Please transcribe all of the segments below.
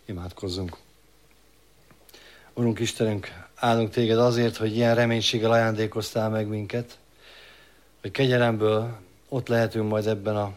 Imádkozzunk. Urunk Istenünk, áldunk téged azért, hogy ilyen reménységgel ajándékoztál meg minket, hogy kegyelemből ott lehetünk majd ebben a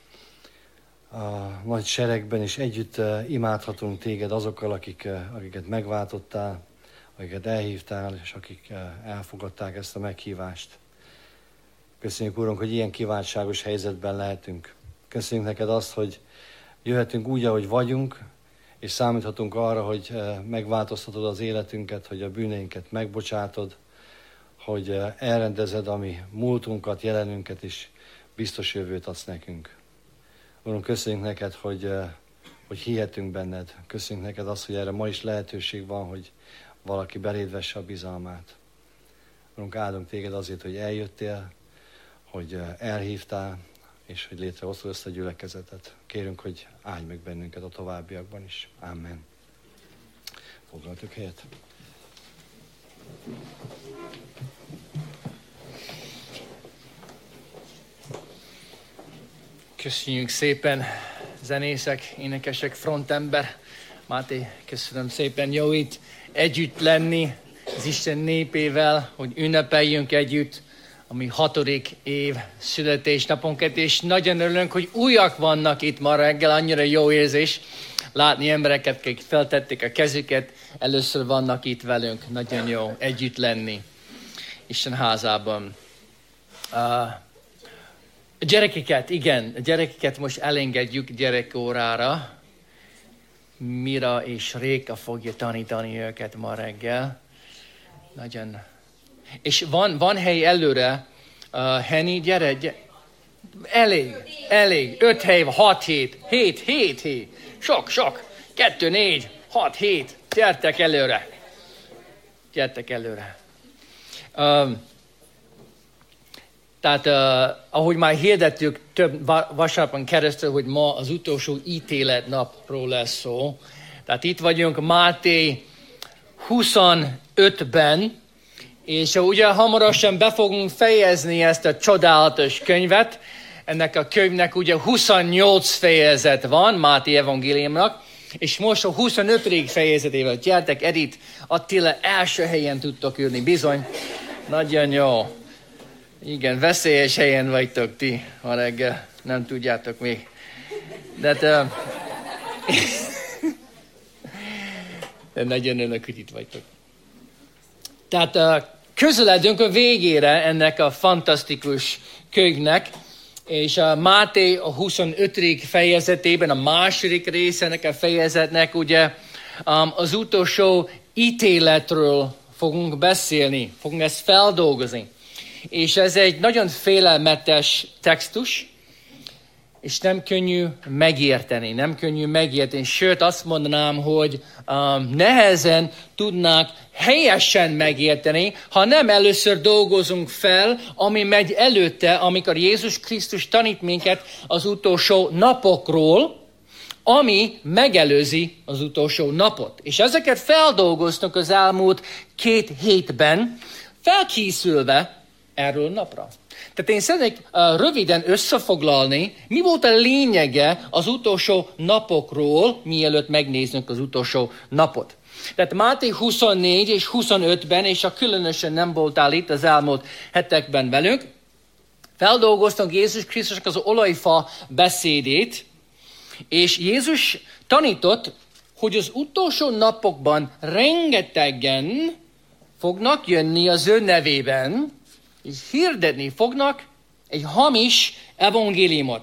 nagy seregben, és együtt imádhatunk téged azokkal, akiket megváltottál, akiket elhívtál, és akik elfogadták ezt a meghívást. Köszönjük, Urunk, hogy ilyen kiváltságos helyzetben lehetünk. Köszönjük neked azt, hogy jöhetünk úgy, ahogy vagyunk, és számíthatunk arra, hogy megváltoztatod az életünket, hogy a bűneinket megbocsátod, hogy elrendezed a mi múltunkat, jelenünket, és biztos jövőt adsz nekünk. Urunk, köszönjük neked, hogy hihetünk benned. Köszönjük neked azt, hogy erre ma is lehetőség van, hogy valaki beléd vesse a bizalmát. Urunk, áldunk téged azért, hogy eljöttél, hogy elhívtál, és hogy létrehoztad ezt a gyülekezetet. Kérünk, hogy áldj meg bennünket a továbbiakban is. Amen. Foglaltuk helyet. Köszönjük szépen, zenészek, énekesek, frontember. Máté, köszönöm szépen, jó itt együtt lenni az Isten népével, hogy ünnepeljünk együtt a mi 6. év születésnapunkat, és nagyon örülünk, hogy újak vannak itt ma reggel, annyira jó érzés látni embereket, akik feltették a kezüket, először vannak itt velünk, nagyon jó együtt lenni Isten házában. A gyerekeket most elengedjük gyerekórára. Mira és Réka fogja tanítani őket ma reggel. Nagyon. És van hely előre. Henny, gyere. Elég. 5 hely, 6 hét. 7 hét. Sok. 2, 4, 6, 7. Gyertek előre. Tehát, ahogy már hirdettük több vasárnapon keresztül, hogy ma az utolsó ítéletnapról lesz szó. Tehát itt vagyunk Máté 25-ben, és ugye hamarosan be fogunk fejezni ezt a csodálatos könyvet. Ennek a könyvnek ugye 28 fejezet van, Máté evangéliumnak, és most a 25. fejezetével. Gyertek, Edith, Attila első helyen tudtok ülni, bizony. Nagyon jó. Igen, veszélyes helyen vagytok ti ma reggel, nem tudjátok még. De nagyon örülök, hogy itt vagytok. Tehát közeledünk a végére ennek a fantasztikus könyvnek, és a Máté a 25. fejezetében, a második része ennek a fejezetnek, ugye az utolsó ítéletről fogunk beszélni, fogunk ezt feldolgozni. És ez egy nagyon félelmetes textus, és nem könnyű megérteni. Sőt, azt mondanám, hogy nehezen tudnák helyesen megérteni, ha nem először dolgozunk fel, ami megy előtte, amikor Jézus Krisztus tanít minket az utolsó napokról, ami megelőzi az utolsó napot. És ezeket feldolgoztunk az elmúlt 2 hétben, felkészülve erről napra. Tehát én szeretnék röviden összefoglalni, mi volt a lényege az utolsó napokról, mielőtt megnézzük az utolsó napot. Tehát Máté 24 és 25-ben, és a különösen nem voltál itt az elmúlt hetekben velünk, feldolgoztunk Jézus Krisztusnak az olajfa beszédét, és Jézus tanított, hogy az utolsó napokban rengetegen fognak jönni az ő nevében, és hirdetni fognak egy hamis evangéliumot.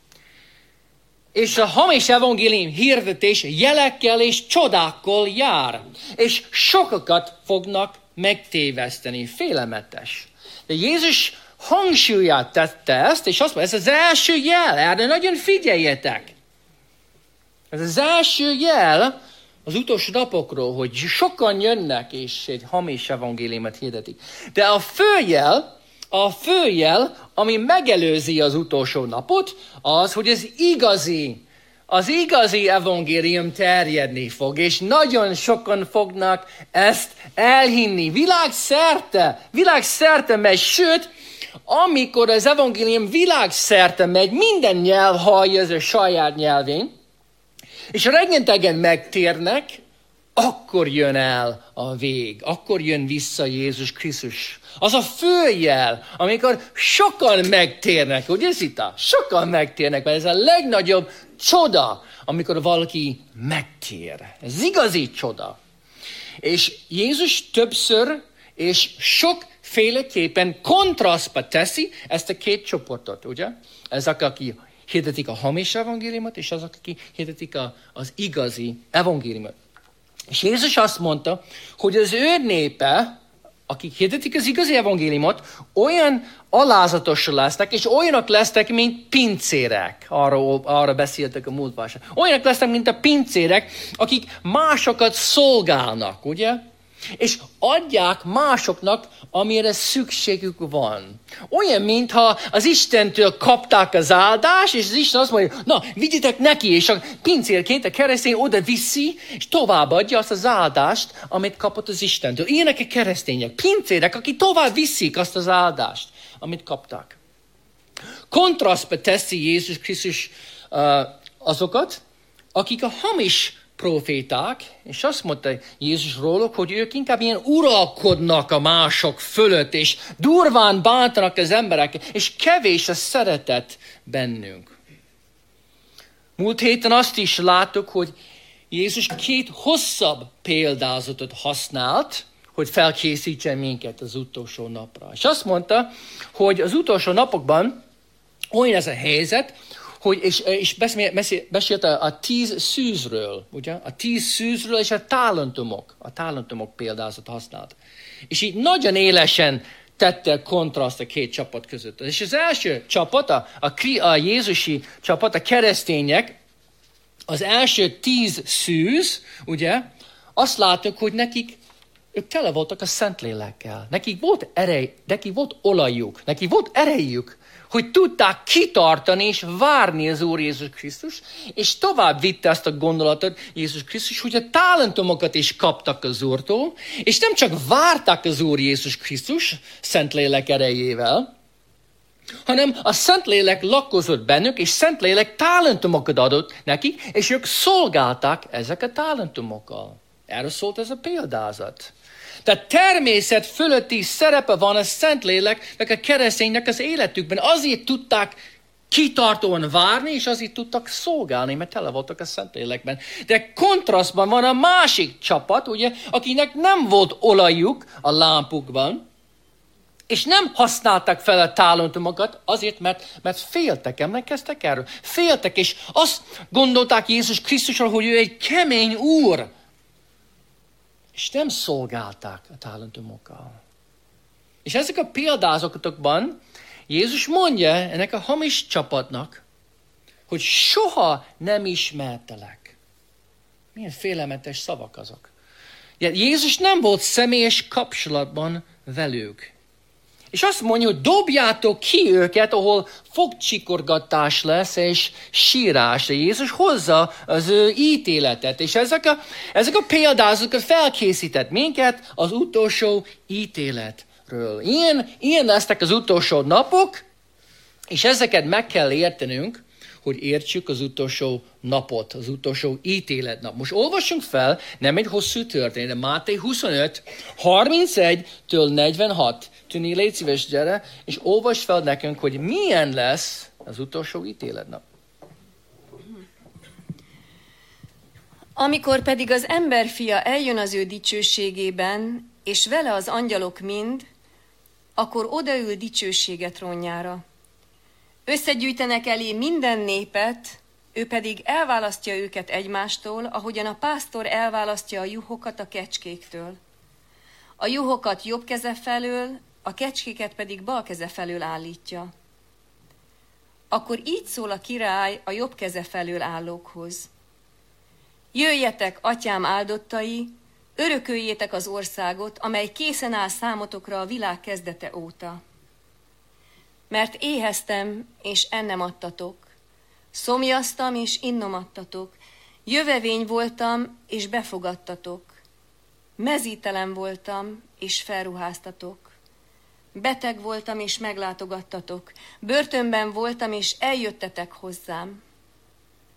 És a hamis evangélium hirdetés jelekkel és csodákkal jár. És sokakat fognak megtéveszteni. Félelmetes. De Jézus hangsúlyát tette ezt, és azt mondja, ez az első jel, erre nagyon figyeljetek. Ez az első jel az utolsó napokról, hogy sokan jönnek, és egy hamis evangéliumot hirdetik. De a főjel, ami megelőzi az utolsó napot, az, hogy az igazi evangélium terjedni fog, és nagyon sokan fognak ezt elhinni. Világszerte megy, sőt, amikor az evangélium világszerte megy, minden nyelv hallja ez a saját nyelvén, És ha rengetegen megtérnek, akkor jön el a vég, akkor jön vissza Jézus Krisztus. Az a főjel, amikor sokan megtérnek, ugye Zita? Sokan megtérnek, mert ez a legnagyobb csoda, amikor valaki megtér. Ez igazi csoda. És Jézus többször és sokféleképpen kontrasztba teszi ezt a két csoportot, ugye? Ezek, akik hirdetik a hamis evangéliumot, és azok, akik hirdetik az igazi evangéliumot. És Jézus azt mondta, hogy az ő népe, akik hirdetik az igazi evangéliumot, olyan alázatosak lesznek, és olyanok lesznek, mint pincérek. Arra beszéltek a múltban. Olyanok lesznek, mint a pincérek, akik másokat szolgálnak, ugye? És adják másoknak, amire szükségük van. Olyan, mintha az Istentől kapták az áldást, és az Isten azt mondja, na, vigyetek neki, és a pincérként a keresztény oda viszi, és továbbadja azt az áldást, amit kapott az Istentől. Ilyenek a keresztények, pincérek, akik tovább viszik azt az áldást, amit kapták. Kontrasztba teszi Jézus Krisztus azokat, akik a hamis proféták, és azt mondta Jézus róluk, hogy ők inkább ilyen uralkodnak a mások fölött, és durván bántanak az emberek, és kevés a szeretet bennünk. Múlt héten azt is láttuk, hogy Jézus két hosszabb példázatot használt, hogy felkészítsen minket az utolsó napra. És azt mondta, hogy az utolsó napokban olyan ez a helyzet, hogy, és beszélt a 10 szűzről, ugye? A 10 szűzről és a talentumok példázat használt. És így nagyon élesen tette kontraszt a két csapat között. És az első csapat, a Jézusi csapat, a keresztények, az első 10 szűz, ugye, azt látjuk, hogy ők tele voltak a Szentlélekkel. Nekik volt erej, nekik volt olajuk, nekik volt erejük, hogy tudták kitartani és várni az Úr Jézus Krisztus, és tovább vitte azt a gondolatot Jézus Krisztus, hogy a talentumokat is kaptak az Úrtól, és nem csak várták az Úr Jézus Krisztus Szentlélek erejével, hanem a Szentlélek lakozott bennük, és Szentlélek talentumokat adott nekik, és ők szolgálták ezek a talentumokkal. Erről szólt ez a példázat. Tehát természet fölötti szerepe van a Szentléleknek, a kereszténynek az életükben. Azért tudták kitartóan várni, és azért tudtak szolgálni, mert tele voltak a Szentlélekben. De kontrasztban van a másik csapat, ugye, akinek nem volt olajuk a lámpukban, és nem használták fel a talentumokat azért, mert féltek, emlékeztek erről? Féltek, és azt gondolták Jézus Krisztusról, hogy ő egy kemény úr, és nem szolgálták a talentumokkal. És ezek a példázatokban Jézus mondja ennek a hamis csapatnak, hogy soha nem ismertelek. Milyen félelmetes szavak azok. Jézus nem volt személyes kapcsolatban velük. És azt mondja, hogy dobjátok ki őket, ahol fogcsikorgatás lesz, és sírás. De Jézus hozza az ő ítéletet. És ezek a példázatok felkészített minket az utolsó ítéletről. Ilyen lesznek az utolsó napok, és ezeket meg kell értenünk, hogy értsük az utolsó napot, az utolsó ítéletnap. Most olvassunk fel, nem egy hosszú történet, de Máté 25, 31-től 46. Tűni, légy szíves, gyere, és olvasd fel nekünk, hogy milyen lesz az utolsó ítéletnap. Amikor pedig az emberfia eljön az ő dicsőségében, és vele az angyalok mind, akkor odaül dicsősége trónjára. Összegyűjtenek elé minden népet, ő pedig elválasztja őket egymástól, ahogyan a pásztor elválasztja a juhokat a kecskéktől. A juhokat jobb keze felől, a kecskéket pedig bal keze felől állítja. Akkor így szól a király a jobb keze felől állókhoz. Jöjjetek, atyám áldottai, örököljétek az országot, amely készen áll számotokra a világ kezdete óta. Mert éheztem, és ennem adtatok, szomjaztam, és innom adtatok, jövevény voltam, és befogadtatok, mezítelen voltam, és felruháztatok, beteg voltam, és meglátogattatok, börtönben voltam, és eljöttetek hozzám.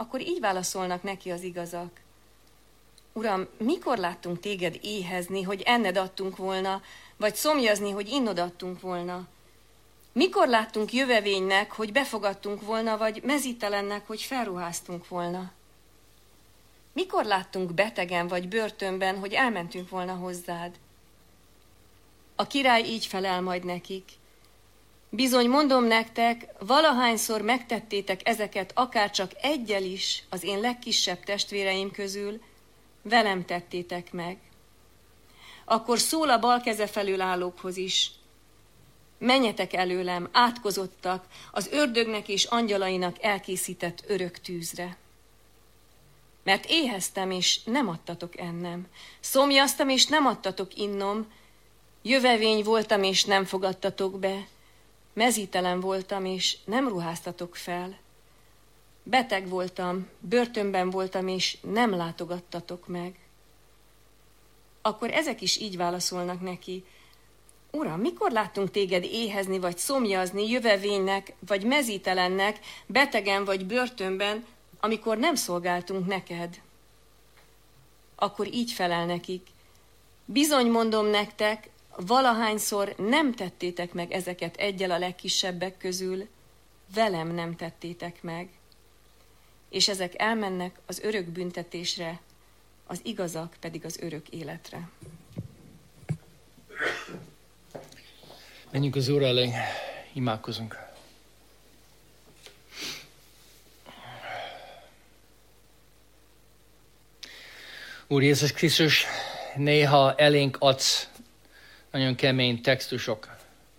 akkor így válaszolnak neki az igazak. Uram, mikor láttunk téged éhezni, hogy enned adtunk volna, vagy szomjazni, hogy innod adtunk volna? Mikor láttunk jövevénynek, hogy befogadtunk volna, vagy mezítelennek, hogy felruháztunk volna? Mikor láttunk betegen vagy börtönben, hogy elmentünk volna hozzád? A király így felel majd nekik. Bizony mondom nektek, valahányszor megtettétek ezeket akárcsak eggyel is az én legkisebb testvéreim közül, velem tettétek meg. Akkor szól a bal keze felül állókhoz is. Menjetek előlem, átkozottak, az ördögnek és angyalainak elkészített örök tűzre. Mert éheztem, és nem adtatok ennem. Szomjaztam, és nem adtatok innom. Jövevény voltam, és nem fogadtatok be. Mezítelen voltam, és nem ruháztatok fel. Beteg voltam, börtönben voltam, és nem látogattatok meg. Akkor ezek is így válaszolnak neki. Uram, mikor láttunk téged éhezni, vagy szomjazni, jövevénynek, vagy mezítelennek, betegen vagy börtönben, amikor nem szolgáltunk neked? Akkor így felel nekik. Bizony mondom nektek, valahányszor nem tettétek meg ezeket egyel a legkisebbek közül, velem nem tettétek meg. És ezek elmennek az örök büntetésre, az igazak pedig az örök életre. Menjünk az Úr elé, imádkozunk. Úr Jézus Krisztus, néha elénk adsz nagyon kemény textusok,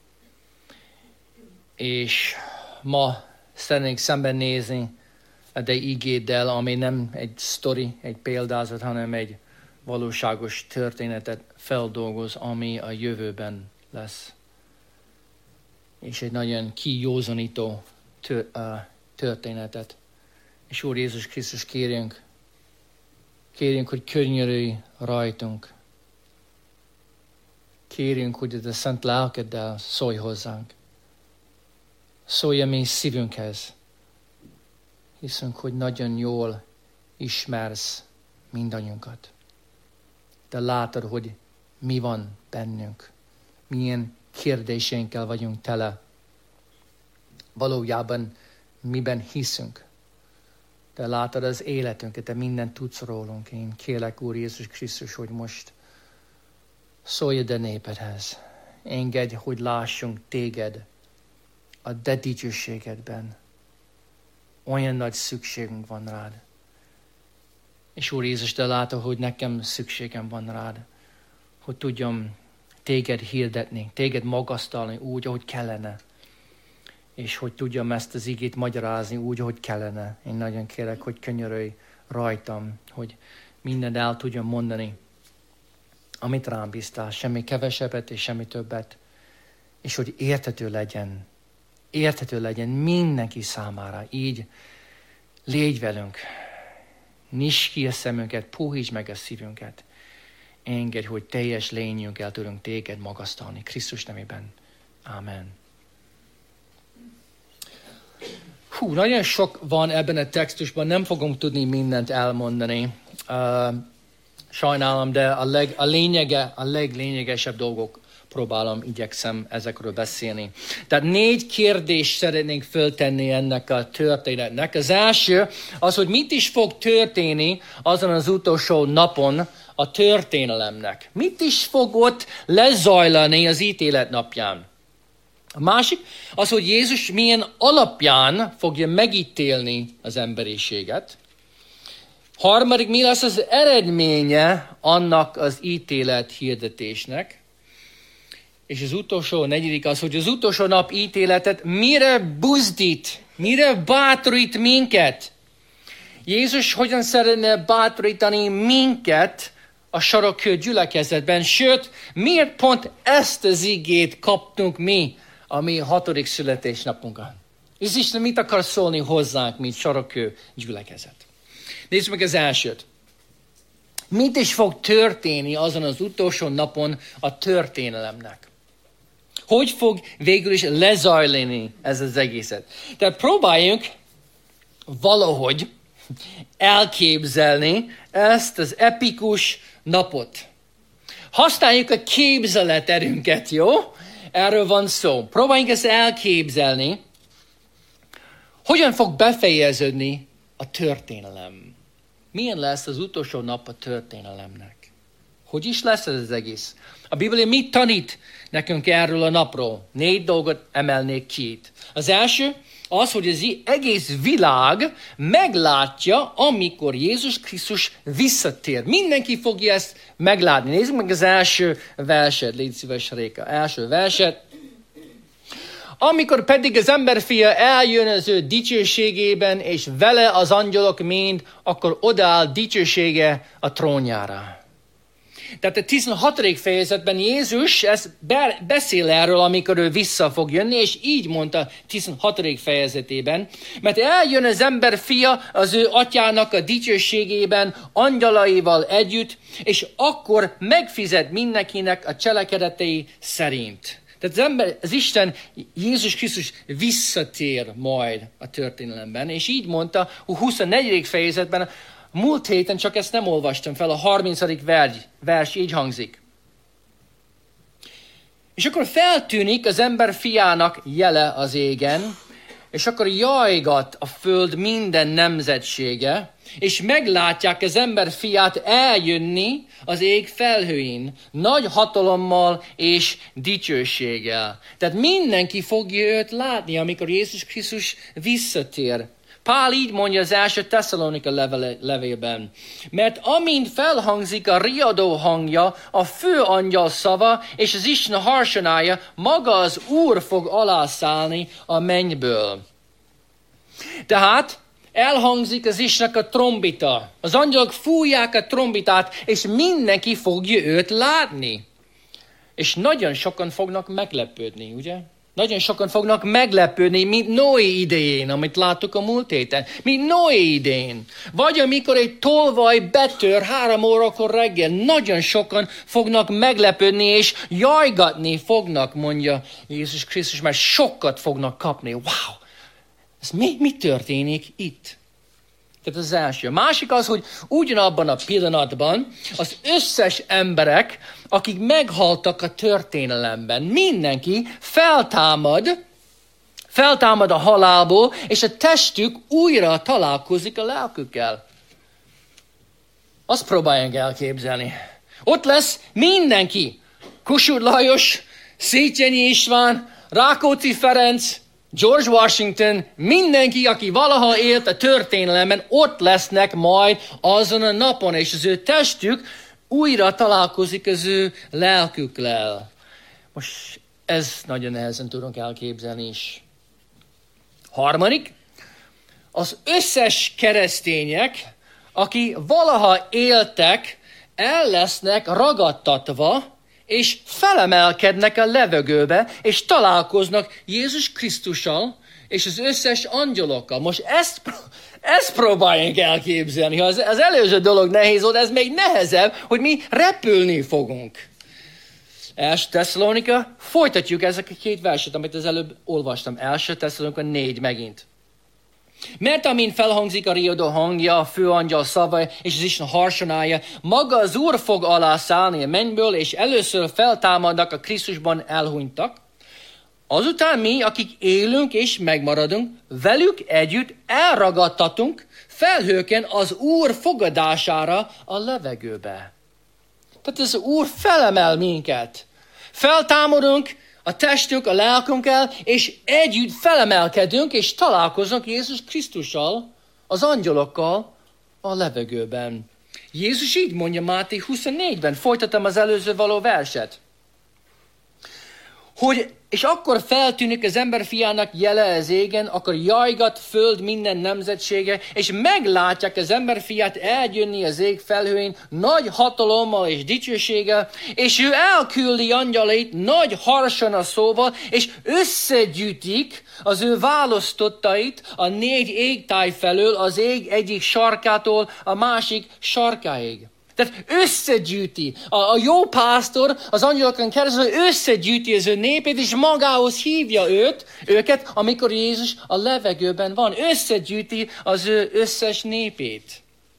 és ma szeretnénk szembenézni a te igéddel, ami nem egy sztori, egy példázat, hanem egy valóságos történetet feldolgoz, ami a jövőben lesz. És egy nagyon kijózanító történetet. És Úr Jézus Krisztus, kérjünk, hogy könyörülj rajtunk. Kérjünk, hogy a szent lelkeddel szólj hozzánk. Szólj a mi szívünkhez. Hiszünk, hogy nagyon jól ismersz mindannyiunkat. De látod, hogy mi van bennünk. Milyen kérdéseinkkel vagyunk tele. Valójában miben hiszünk. De látod az életünket, te mindent tudsz rólunk. Én kérlek, Úr Jézus Krisztus, hogy most szólj a népedhez. Engedj, hogy lássunk téged a te dicsőségedben. Olyan nagy szükségünk van rád. És Úr Jézus, de látod, hogy nekem szükségem van rád. Hogy tudjam téged hirdetni, téged magasztalni úgy, ahogy kellene. És hogy tudjam ezt az igét magyarázni úgy, ahogy kellene. Én nagyon kérek, hogy könyörülj rajtam, hogy mindent el tudjam mondani, amit rám bíztál, semmi kevesebbet és semmi többet. És hogy érthető legyen mindenki számára. Így légy velünk, nyisd ki a szemünket, puhítsd meg a szívünket. Engedj, hogy teljes lényünkkel tudunk téged magasztalni. Krisztus nevében. Amen. Nagyon sok van ebben a textusban, nem fogom tudni mindent elmondani. Sajnálom, de a leglényegesebb dolgok igyekszem ezekről beszélni. Tehát 4 kérdést szeretnénk föltenni ennek a történetnek. Az első az, hogy mit is fog történni azon az utolsó napon a történelemnek. Mit is fog ott lezajlani az ítélet napján. A másik az, hogy Jézus milyen alapján fogja megítélni az emberiséget. Harmadik, mi lesz az eredménye annak az ítélet hirdetésnek. És az utolsó, negyedik az, hogy az utolsó nap ítéletet mire buzdít, mire bátorít minket. Jézus hogyan szeretne bátorítani minket a sarokkő gyülekezetben, sőt, miért pont ezt az igét kaptunk mi a mi 6. születésnapunkon. És Isten mit akar szólni hozzánk, mint sarokkő gyülekezet? Nézzük meg az elsőt. Mit is fog történni azon az utolsó napon a történelemnek? Hogy fog végül is lezajlani ez az egészet? Tehát próbáljunk valahogy elképzelni ezt az epikus napot. Használjuk a képzeleterünket, jó? Erről van szó. Próbáljunk ezt elképzelni. Hogyan fog befejeződni a történelem? Milyen lesz az utolsó nap a történelemnek? Hogy is lesz ez az egész? A Biblia mit tanít nekünk erről a napról? 4 dolgot emelnék ki itt. Az első az, hogy az egész világ meglátja, amikor Jézus Krisztus visszatér. Mindenki fogja ezt meglátni. Nézzük meg az első verset. Légy szíves, Réka. Első verset. Amikor pedig az emberfia eljön az ő dicsőségében, és vele az angyalok mind, akkor odaáll dicsősége a trónjára. Tehát a 16. fejezetben Jézus beszél erről, amikor ő vissza fog jönni, és így mondta 16. fejezetében, mert eljön az ember fia az ő atyának a dicsőségében, angyalaival együtt, és akkor megfizet mindenkinek a cselekedetei szerint. Tehát az Isten, Jézus Krisztus visszatér majd a történelemben, és így mondta a 24. fejezetben, múlt héten csak ezt nem olvastam fel, a 30. vers így hangzik. És akkor feltűnik az ember fiának jele az égen, és akkor jajgat a föld minden nemzetsége, és meglátják az ember fiát eljönni az ég felhőin, nagy hatalommal és dicsőséggel. Tehát mindenki fogja őt látni, amikor Jézus Krisztus visszatér. Pál így mondja az első Tesszalonika levélben, mert amint felhangzik a riadó hangja, a fő angyal szava és az Isten harsonája, maga az Úr fog alászállni a mennyből. Tehát elhangzik az Istennek a trombita, az angyalok fújják a trombitát, és mindenki fogja őt látni. És nagyon sokan fognak meglepődni, ugye? Nagyon sokan fognak meglepődni, mint Noé idején, amit láttuk a múlt héten. Mint Noé idején. Vagy amikor egy tolvaj betör 3 órakor reggel, nagyon sokan fognak meglepődni, és jajgatni fognak, mondja Jézus Krisztus, mert sokat fognak kapni. Wow! Ez mi történik itt? Tehát az első. Másik az, hogy ugyanabban a pillanatban az összes emberek, akik meghaltak a történelemben, mindenki feltámad a halálból, és a testük újra találkozik a lelkükkel. Azt próbálják elképzelni. Ott lesz mindenki. Kossuth Lajos, Széchenyi István, Rákóczi Ferenc, George Washington, mindenki, aki valaha élt a történelemben, ott lesznek majd azon a napon, és az ő testük újra találkozik az ő lelkükkel. Most ez nagyon nehezen tudunk elképzelni is. Harmadik, az összes keresztények, aki valaha éltek, el lesznek ragadtatva, és felemelkednek a levegőbe, és találkoznak Jézus Krisztussal, és az összes angyalokkal. Most ezt próbáljuk elképzelni. Ha az előző dolog nehéz volt, ez még nehezebb, hogy mi repülni fogunk. Első Tesszalonika, folytatjuk ezek a 2 verset, amit az előbb olvastam. Első Tesszalonika 4 megint. Mert amint felhangzik a riadó hangja, a főangyal szava és az Isten harsonája, maga az Úr fog alászállni a mennyből, és először feltámadnak a Krisztusban elhunytak. Azután mi, akik élünk és megmaradunk, velük együtt elragadtatunk felhőken az Úr fogadására a levegőbe. Tehát az Úr felemel minket. Feltámadunk, a testünk, a lelkünkkel, és együtt felemelkedünk, és találkozunk Jézus Krisztussal, az angyalokkal a levegőben. Jézus így mondja Máté 24-ben, folytatom az előző való verset. És akkor feltűnik az ember fiának jele az égen, akkor jajgat föld minden nemzetsége, és meglátják az ember fiát eljönni az ég felhőin nagy hatalommal és dicsőséggel, és ő elküldi angyalait nagy harsona szóval, és összegyűjtik az ő választottait a 4 égtáj felől, az ég egyik sarkától a másik sarkáig. Tehát összegyűjti. A jó pásztor az angyalokon keresztül összegyűjti az ő népét, és magához hívja őket, amikor Jézus a levegőben van. Összegyűjti az ő összes népét.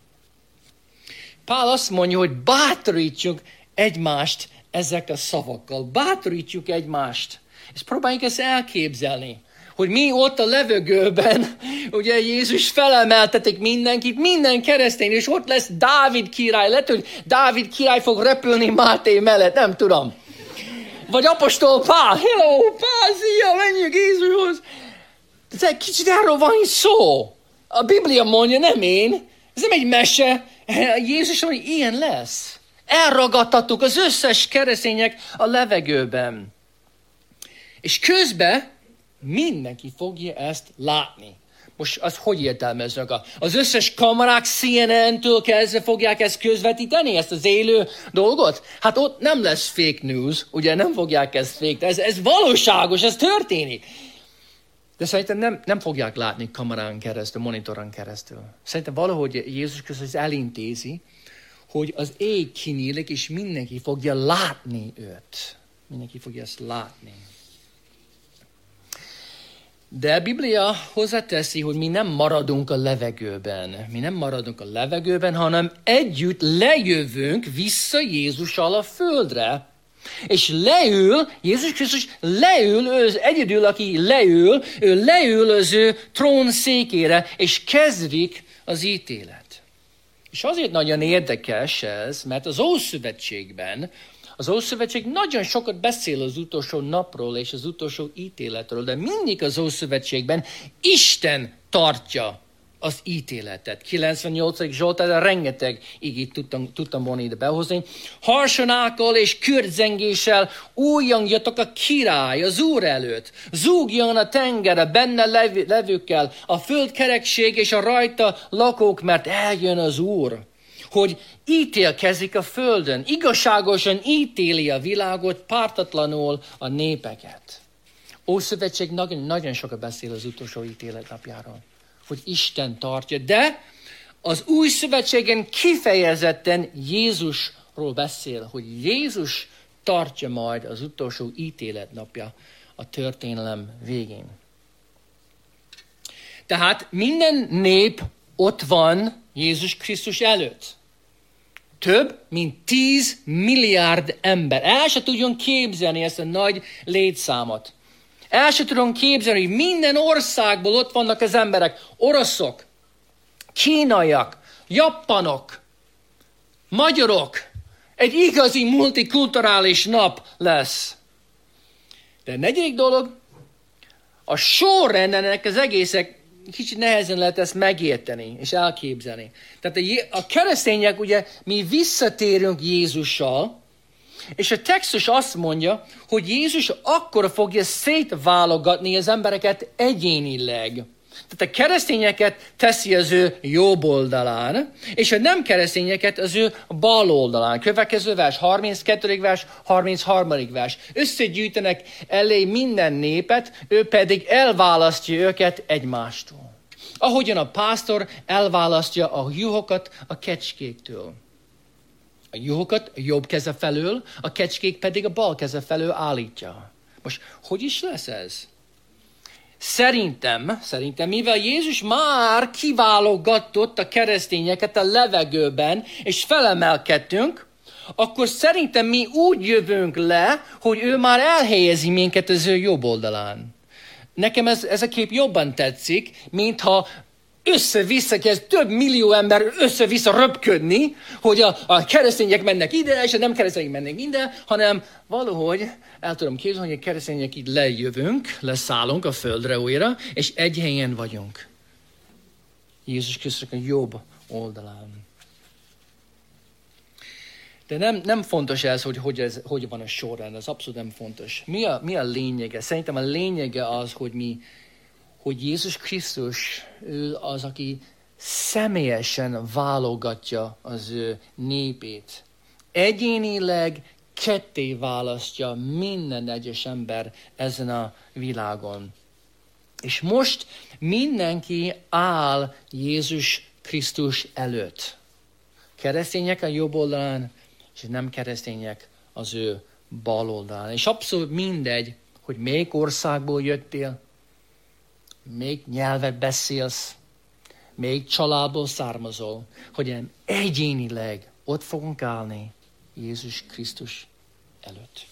Pál azt mondja, hogy bátorítsuk egymást ezekkel a szavakkal. Bátorítjuk egymást. És próbáljuk ezt elképzelni. Hogy mi ott a levegőben, ugye Jézus felemeltetik mindenkit, minden keresztény, és ott lesz Dávid király. Lehet, hogy Dávid király fog repülni Máté mellett, nem tudom. Vagy apostol Pál, hello, Pál, szia, menjünk Jézushoz. De kicsit erről van szó. A Biblia mondja, nem én. Ez nem egy mese. Jézus mondja, hogy ilyen lesz. Elragadtattuk az összes keresztények a levegőben. És közben mindenki fogja ezt látni. Most azt hogy értelmeznek? Az összes kamerák CNN-től kezdve fogják ezt közvetíteni, ezt az élő dolgot? Hát ott nem lesz fake news, ugye nem fogják ezt fake, ez valóságos, ez történik. De szerintem nem fogják látni kamerán keresztül, monitoron keresztül. Szerintem valahogy Jézus Krisztus elintézi, hogy az ég kinyílik, és mindenki fogja látni őt. Mindenki fogja ezt látni. De a Biblia hozzáteszi, hogy mi nem maradunk a levegőben. Mi nem maradunk a levegőben, hanem együtt lejövünk vissza Jézussal a földre. És leül, Jézus Krisztus leül, ő az egyedül, aki leül, ő leül az ő trónszékére, és kezdik az ítélet. És azért nagyon érdekes ez, mert az Ószövetségben, az Ószövetség nagyon sokat beszél az utolsó napról és az utolsó ítéletről, de mindig az Ószövetségben Isten tartja az ítéletet. 98. Zsoltárban rengeteg igét tudtam volna ide behozni. Harsonákkal és kürtzengéssel újjongjatok a király az Úr előtt. Zúgjon a tenger a benne levőkkel, a földkerekség és a rajta lakók, mert eljön az Úr, hogy ítélkezik a földön, igazságosan ítéli a világot, pártatlanul a népeket. Ószövetség nagyon sokat beszél az utolsó ítélet napjáról, hogy Isten tartja, de az új szövetségen kifejezetten Jézusról beszél, hogy Jézus tartja majd az utolsó ítélet napja a történelem végén. Tehát minden nép ott van Jézus Krisztus előtt. Több, mint 10 milliárd ember. El se tudjon képzelni ezt a nagy létszámot. El se tudom képzelni, hogy minden országból ott vannak az emberek. Oroszok, kínaiak, japanok, magyarok. Egy igazi multikulturális nap lesz. De a negyedik dolog, a sorrendenek az egészek kicsit nehezen lehet ezt megérteni és elképzelni. Tehát a keresztények, ugye, mi visszatérünk Jézussal, és a textus azt mondja, hogy Jézus akkor fogja szétválogatni az embereket egyénileg. Tehát a keresztényeket teszi az ő jobb oldalán, és a nem keresztényeket az ő bal oldalán. Következő vers, 32. vers, 33. vers. Összegyűjtenek elé minden népet, ő pedig elválasztja őket egymástól. Ahogyan a pásztor elválasztja a juhokat a kecskéktől. A juhokat a jobb keze felől, a kecskék pedig a bal keze felől állítja. Most, hogy is lesz ez? Szerintem, mivel Jézus már kiválogatott a keresztényeket a levegőben, és felemelkedtünk, akkor szerintem mi úgy jövünk le, hogy ő már elhelyezi minket az ő jobb oldalán. Nekem ez a kép jobban tetszik, mintha össze-vissza kezd több millió ember össze-vissza röpködni, hogy a keresztények mennek ide, és a nem keresztények mennek ide, hanem valahogy el tudom képzelni, hogy a keresztények így lejövünk, leszállunk a földre újra, és egy helyen vagyunk. Jézus Krisztus a jobb oldalán. De nem fontos ez, hogy van a sorrend, ez abszolút nem fontos. Mi a lényege? Szerintem a lényege az, hogy Jézus Krisztus ő az, aki személyesen válogatja az ő népét. Egyénileg ketté választja minden egyes ember ezen a világon. És most mindenki áll Jézus Krisztus előtt. keresztények a jobb oldalán, és nem keresztények az ő bal oldalán. És abszolút mindegy, hogy melyik országból jöttél, melyik nyelvet beszélsz, melyik családból származol, hogy nem egyénileg ott fogunk állni Jézus Krisztus előtt.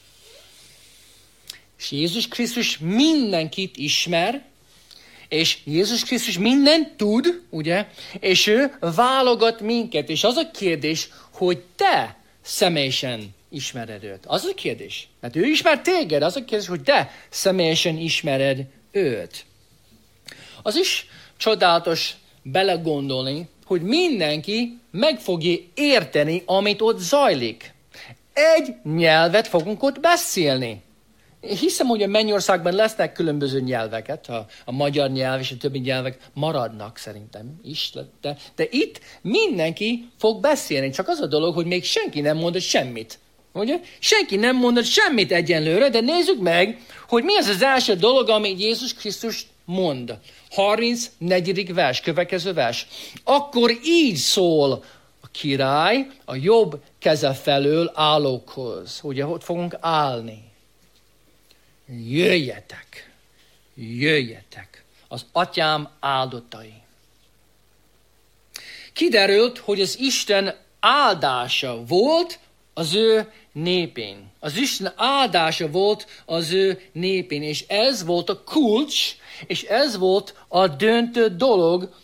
És Jézus Krisztus mindenkit ismer, és Jézus Krisztus mindent tud, ugye? És ő válogat minket. És az a kérdés, hogy te személyesen ismered őt. Az a kérdés. Mert ő ismer téged. Az a kérdés, hogy te személyesen ismered őt. Az is csodálatos belegondolni, hogy mindenki meg fogja érteni, amit ott zajlik. Egy nyelvet fogunk ott beszélni. Én hiszem, hogy a Mennyországban lesznek különböző nyelveket, a magyar nyelv és a többi nyelvek maradnak szerintem is, de itt mindenki fog beszélni. Csak az a dolog, hogy még senki nem mondott semmit. Ugye? Senki nem mondott semmit egyenlőre, de nézzük meg, hogy mi az az első dolog, amit Jézus Krisztus mond. 34. vers, következő vers. Akkor így szól a király a jobb keze felől állókhoz. Ugye, ott fogunk állni. Jöjjetek, jöjjetek, az atyám áldotai. Kiderült, hogy az Isten áldása volt az ő népén. Az Isten áldása volt az ő népén, és ez volt a kulcs, és ez volt a döntő dolog,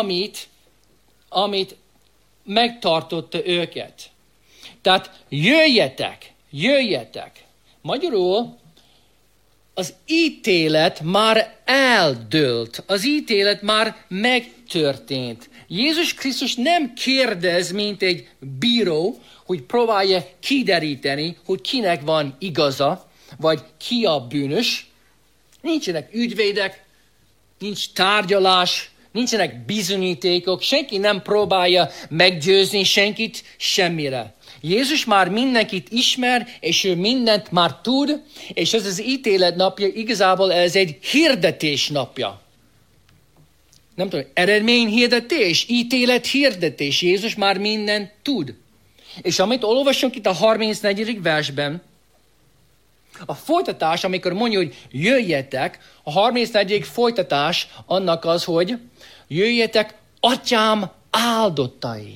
amit megtartotta őket. Tehát jöjjetek, jöjjetek. Magyarul az ítélet már eldőlt, az ítélet már megtörtént. Jézus Krisztus nem kérdez, mint egy bíró, hogy próbálja kideríteni, hogy kinek van igaza, vagy ki a bűnös. Nincsenek ügyvédek, nincs tárgyalás, nincsenek bizonyítékok, senki nem próbálja meggyőzni senkit semmire. Jézus már mindenkit ismer, és ő mindent már tud, és ez az ítélet napja, igazából ez egy hirdetés napja. Nem tudom, eredményhirdetés, ítélet hirdetés. Jézus már mindent tud. És amit olvasunk itt a 34. versben, a folytatás, amikor mondja, hogy jöjjetek, a 34. folytatás annak az, hogy jöjjetek atyám áldotai.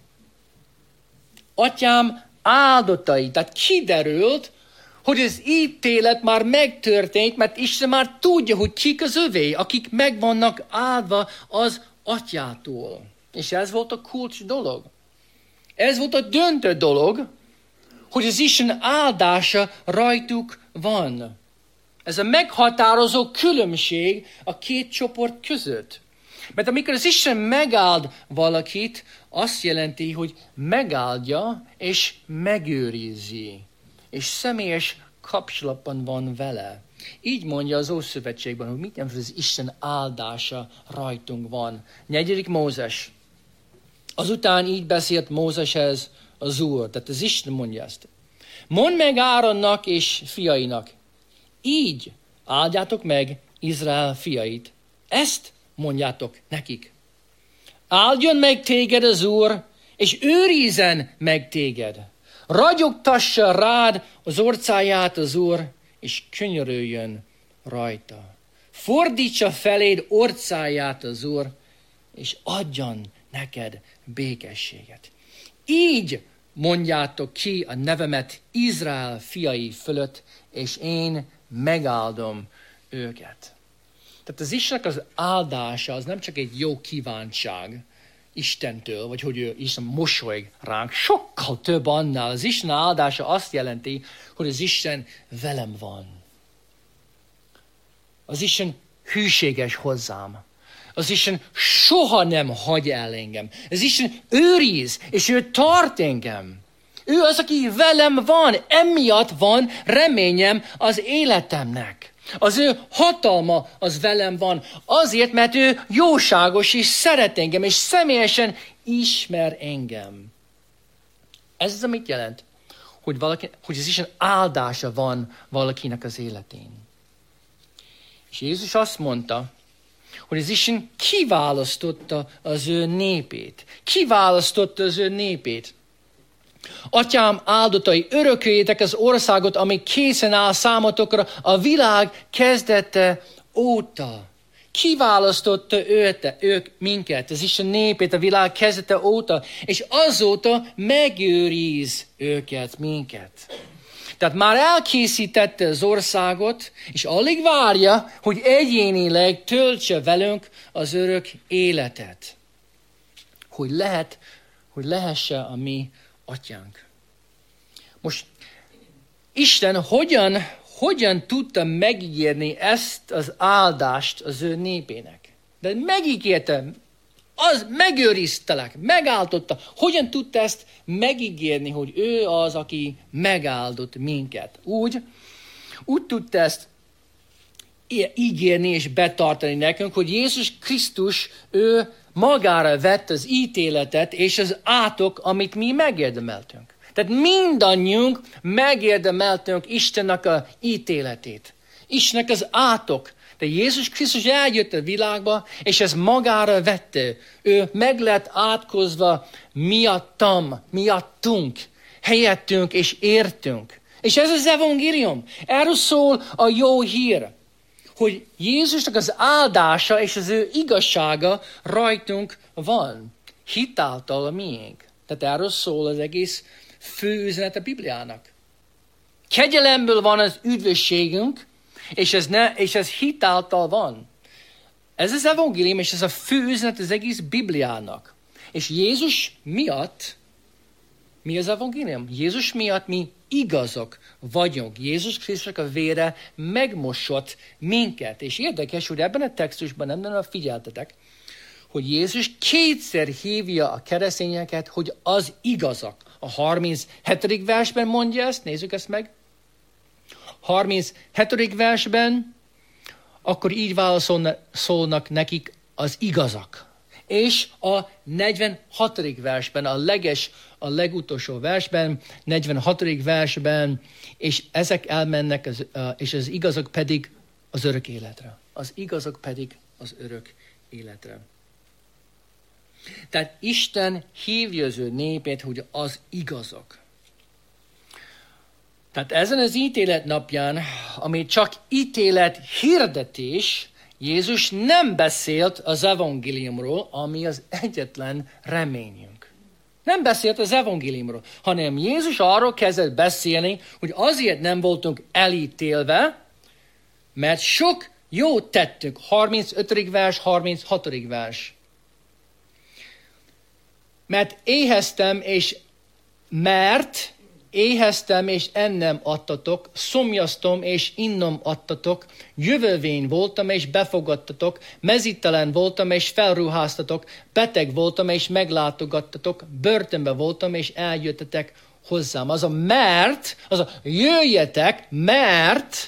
Atyám áldotai. Tehát kiderült, hogy az ítélet már megtörtént, mert Isten már tudja, hogy kik az övé, akik meg vannak áldva az atyától. És ez volt a kulcs dolog. Ez volt a döntő dolog, hogy az Isten áldása rajtuk van. Ez a meghatározó különbség a két csoport között. Mert amikor az Isten megáld valakit, azt jelenti, hogy megáldja és megőrizi. És személyes kapcsolatban van vele. Így mondja az Ószövetségben, hogy mit jelent, hogy az Isten áldása rajtunk van. 4. Mózes. Azután így beszélt Mózeshez az Úr. Tehát az Isten mondja ezt. Mondd meg Áronnak és fiainak. Így áldjátok meg Izrael fiait. Ezt mondjátok nekik. Áldjon meg téged az Úr, és őrizzen meg téged. Ragyogtassa rád az orcáját az Úr, és könyörüljön rajta. Fordítsa feléd orcáját az Úr, és adjon neked békességet. Így mondjátok ki a nevemet Izrael fiai fölött, és én megáldom őket. Tehát az Istennek az áldása az nem csak egy jó kíváncság Istentől, vagy hogy Isten mosolyg ránk, sokkal több annál. Az Isten áldása azt jelenti, hogy az Isten velem van. Az Isten hűséges hozzám. Az Isten soha nem hagy el engem. Az Isten őriz, és ő tart engem. Ő az, aki velem van. Emiatt van reményem az életemnek. Az ő hatalma az velem van. Azért, mert ő jóságos és szeret engem, és személyesen ismer engem. Ez az, amit jelent, hogy az Isten áldása van valakinek az életén. És Jézus azt mondta, hogy az Isten kiválasztotta az ő népét. Kiválasztotta az ő népét. Atyám áldotai, örököljétek az országot, ami készen áll számotokra a világ kezdete óta. Kiválasztotta ők minket, az Isten népét a világ kezdete óta, és azóta megőriz őket, minket. Tehát már elkészítette az országot, és alig várja, hogy egyénileg töltse velünk az örök életet. Hogy lehesse a mi atyánk. Most Isten hogyan tudta megígérni ezt az áldást az ő népének? De megígérte, az megőriztelek, megáldotta. Hogyan tudta ezt megígérni, hogy ő az, aki megáldott minket? Úgy tudta ezt ígérni és betartani nekünk, hogy Jézus Krisztus, ő magára vett az ítéletet és az átok, amit mi megérdemeltünk. Tehát mindannyiunk megérdemeltünk Istennek a ítéletét. Istennek az átok. De Jézus Krisztus eljött a világba, és ez magára vette. Ő meg lett átkozva miattunk, helyettünk és értünk. És ez az evangélium. Erről szól a jó hír, hogy Jézusnak az áldása és az ő igazsága rajtunk van. Hitáltal a miénk. Tehát erről szól az egész fő üzenet a Bibliának. Kegyelemből van az üdvösségünk, és ez hitáltal van. Ez az evangélium, és ez a fő üzenet az egész Bibliának. És Jézus miatt, mi az evangélium? Jézus miatt mi igazak vagyunk. Jézus Krisztusnak a vére megmosott minket. És érdekes, hogy ebben a textusban nem figyeltetek, hogy Jézus kétszer hívja a keresztényeket, hogy az igazak. A 37. versben mondja ezt, nézzük ezt meg. 37. versben, akkor így válaszolnak nekik az igazak. És a 46. versben, a legutolsó versben, 46. versben, és ezek elmennek, és az igazak pedig az örök életre. Az igazak pedig az örök életre. Tehát Isten hívja az ő népét, hogy az igazak. Tehát ezen az ítélet napján, ami csak ítélet hirdetés, Jézus nem beszélt az evangéliumról, ami az egyetlen reményünk. Nem beszélt az evangéliumról, hanem Jézus arról kezdett beszélni, hogy azért nem voltunk elítélve, mert sok jót tettünk. 35. vers, 36. vers. Mert éheztem, és ennem adtatok, szomjaztom, és innom adtatok, jövővény voltam, és befogadtatok, mezítelen voltam, és felruháztatok, beteg voltam, és meglátogattatok, börtönbe voltam, és eljöttetek hozzám. Az a jöjjetek, mert...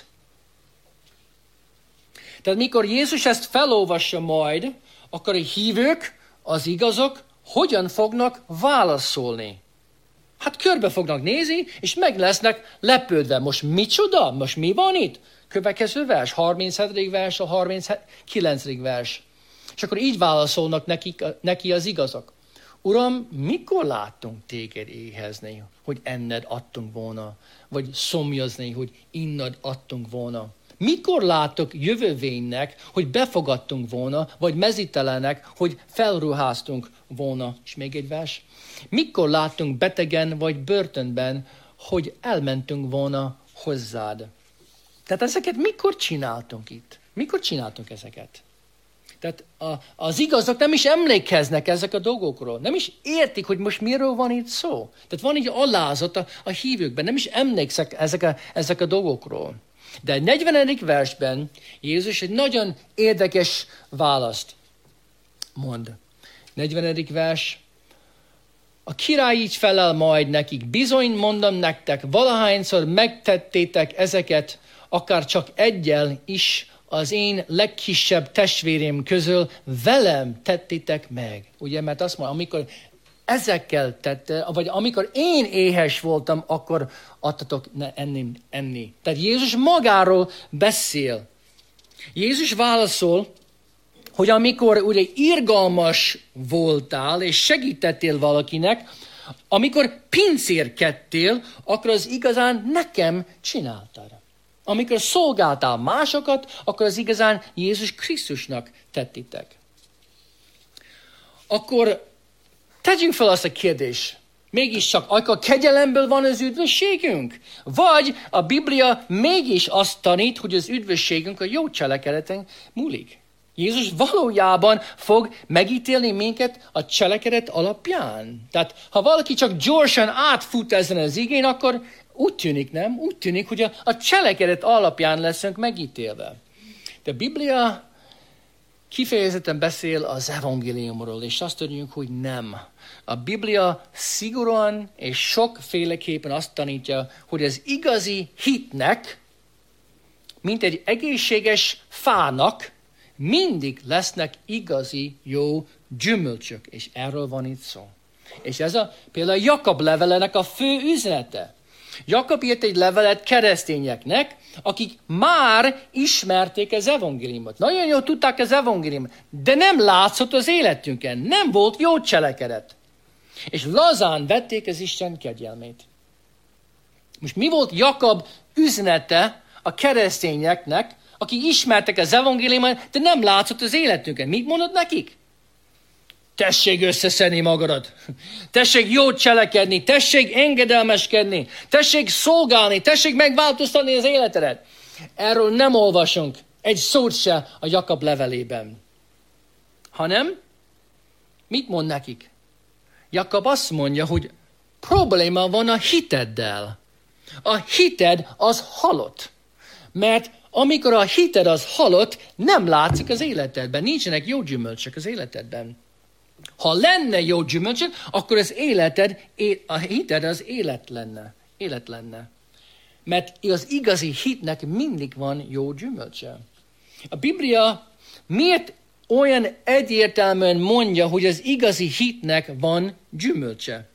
Tehát mikor Jézus ezt felolvassa majd, akkor a hívők, az igazok, hogyan fognak válaszolni? Hát körbe fognak nézni, és meg lesznek lepődve. Most micsoda? Most mi van itt? Következő vers, 37. vers, a 39. vers. És akkor így válaszolnak neki az igazak. Uram, mikor láttunk téged éhezni, hogy enned adtunk volna, vagy szomjazni, hogy innad adtunk volna? Mikor látok jövővénynek, hogy befogadtunk volna, vagy mezítelenek, hogy felruháztunk volna? És még egy vers. Mikor láttunk betegen, vagy börtönben, hogy elmentünk volna hozzád? Tehát ezeket mikor csináltunk itt? Mikor csináltunk ezeket? Tehát az igazok nem is emlékeznek ezek a dolgokról. Nem is értik, hogy most miről van itt szó. Tehát van így alázat a hívőkben. Nem is emlékszek ezek a dolgokról. De a 40. versben Jézus egy nagyon érdekes választ mond. 40. vers. A király így felel majd nekik. Bizony mondom nektek, valahányszor megtettétek ezeket, akár csak egyel is, az én legkisebb testvérem közül velem tettétek meg. Ugye, mert azt mondja, amikor ezekkel tette, vagy amikor én éhes voltam, akkor adtatok enni. Tehát Jézus magáról beszél. Jézus válaszol, hogy amikor ugye irgalmas voltál, és segítettél valakinek, amikor pincérkedtél, akkor az igazán nekem csináltál. Amikor szolgáltál másokat, akkor az igazán Jézus Krisztusnak tettitek. Akkor tegyünk fel azt a kérdést, mégiscsak akkor kegyelemből van az üdvösségünk? Vagy a Biblia mégis azt tanít, hogy az üdvösségünk a jó cselekedeten múlik? Jézus valójában fog megítélni minket a cselekedet alapján. Tehát ha valaki csak gyorsan átfut ezen az igén, akkor úgy tűnik, nem? Úgy tűnik, hogy a cselekedet alapján leszünk megítélve. De a Biblia kifejezetten beszél az evangéliumról, és azt tudjuk, hogy nem. A Biblia szigorúan és sokféleképpen azt tanítja, hogy az igazi hitnek, mint egy egészséges fának, mindig lesznek igazi jó gyümölcsök, és erről van itt szó. És ez például Jakab levelének a fő üzenete. Jakab írt egy levelet keresztényeknek, akik már ismerték az evangéliumot. Nagyon jól tudták az evangéliumot, de nem látszott az életünken. Nem volt jó cselekedet. És lazán vették az Isten kegyelmét. Most mi volt Jakab üzenete a keresztényeknek, akik ismertek az evangéliumot, de nem látszott az életünken? Mit mondott nekik? Tessék összeszedni magadat. Tessék jót cselekedni, tessék engedelmeskedni, tessék szolgálni, tessék megváltoztatni az életedet. Erről nem olvasunk egy szót se a Jakab levelében. Hanem, mit mond nekik? Jakab azt mondja, hogy probléma van a hiteddel. A hited az halott. Mert amikor a hited az halott, nem látszik az életedben. Nincsenek jó gyümölcsök az életedben. Ha lenne jó gyümölcsök, akkor az a hited az élet lenne. Mert az igazi hitnek mindig van jó gyümölcse. A Biblia miért olyan egyértelműen mondja, hogy az igazi hitnek van gyümölcse?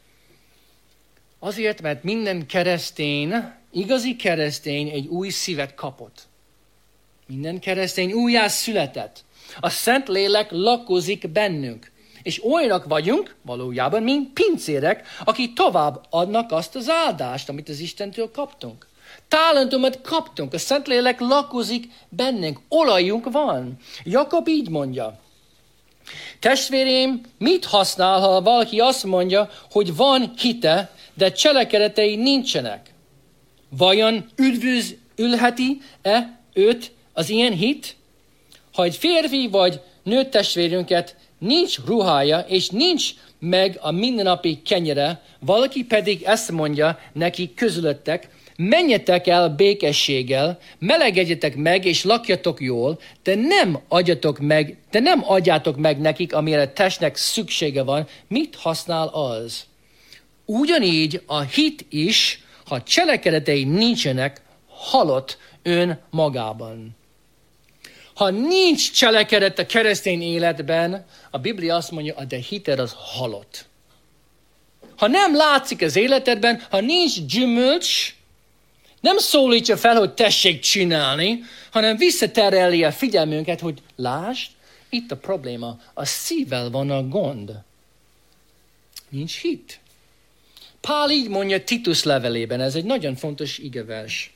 Azért, mert minden igazi keresztény egy új szívet kapott. Minden keresztény újjászületett. A Szentlélek lakozik bennünk. És olyanok vagyunk, valójában, mint pincérek, akik tovább adnak azt az áldást, amit az Istentől kaptunk. Talentumot kaptunk, a Szentlélek lakozik bennünk, olajunk van. Jakab így mondja. Testvérém, mit használ, ha valaki azt mondja, hogy van hite, de cselekedetei nincsenek? Vajon üdvözülheti-e őt az ilyen hit? Ha egy férfi vagy nőtt testvérünket nincs ruhája, és nincs meg a mindennapi kenyere, valaki pedig ezt mondja neki közülöttek, menjetek el békességgel, melegedjetek meg, és lakjatok jól, de nem adjátok meg nekik, amire a testnek szüksége van, mit használ az? Ugyanígy a hit is, ha cselekedetei nincsenek, halott önmagában. Ha nincs cselekedet a keresztény életben, a Biblia azt mondja, a te hited az halott. Ha nem látszik az életedben, ha nincs gyümölcs, nem szólítja fel, hogy tessék csinálni, hanem visszaterelje a figyelmünket, hogy lásd, itt a probléma, a szívvel van a gond. Nincs hit. Pál így mondja Titus levelében, ez egy nagyon fontos igevers.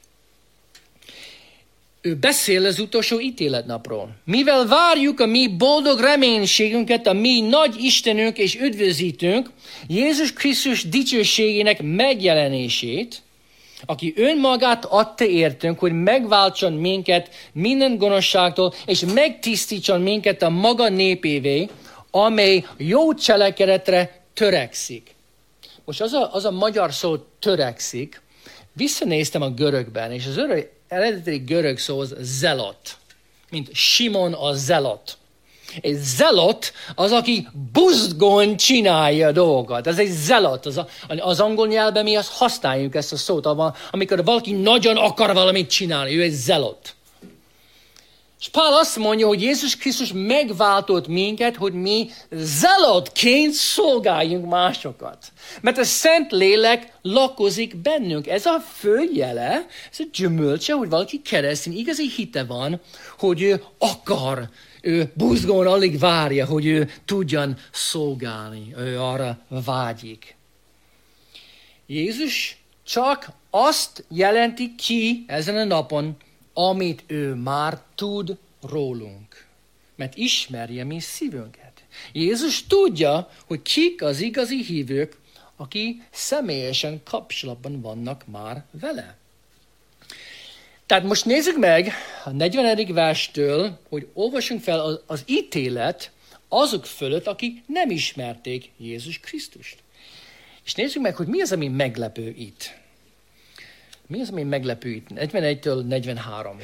Ő beszél az utolsó ítéletnapról. Mivel várjuk a mi boldog reménységünket, a mi nagy Istenünk és üdvözítőnk, Jézus Krisztus dicsőségének megjelenését, aki önmagát adta értünk, hogy megváltson minket minden gonoszságtól, és megtisztítson minket a maga népévé, amely jó cselekedetre törekszik. Most az a magyar szó törekszik, visszanéztem a görögben, és az eredeti görög szó az zelot, mint Simon a zelot. Egy zelot az, aki buzgón csinálja a dolgokat. Ez egy zelot. Az angol nyelvben mi azt használjuk ezt a szót, amikor valaki nagyon akar valamit csinálni, ő egy zelot. És Pál azt mondja, hogy Jézus Krisztus megváltott minket, hogy mi zelotként szolgáljunk másokat. Mert a Szent Lélek lakozik bennünk. Ez a fő jele, ez a gyümölcse, hogy valaki keresztény, igazi hite van, hogy ő akar, ő buzgón alig várja, hogy ő tudjan szolgálni, ő arra vágyik. Jézus csak azt jelenti ki ezen a napon, amit ő már tud rólunk. Mert ismerje mi szívünket. Jézus tudja, hogy kik az igazi hívők, akik személyesen kapcsolatban vannak már vele. Tehát most nézzük meg a 40. verstől, hogy olvassunk fel az ítélet azok fölött, akik nem ismerték Jézus Krisztust. És nézzük meg, hogy mi az, ami meglepő itt. Mi az, ami meglepő itt? 41-től 43.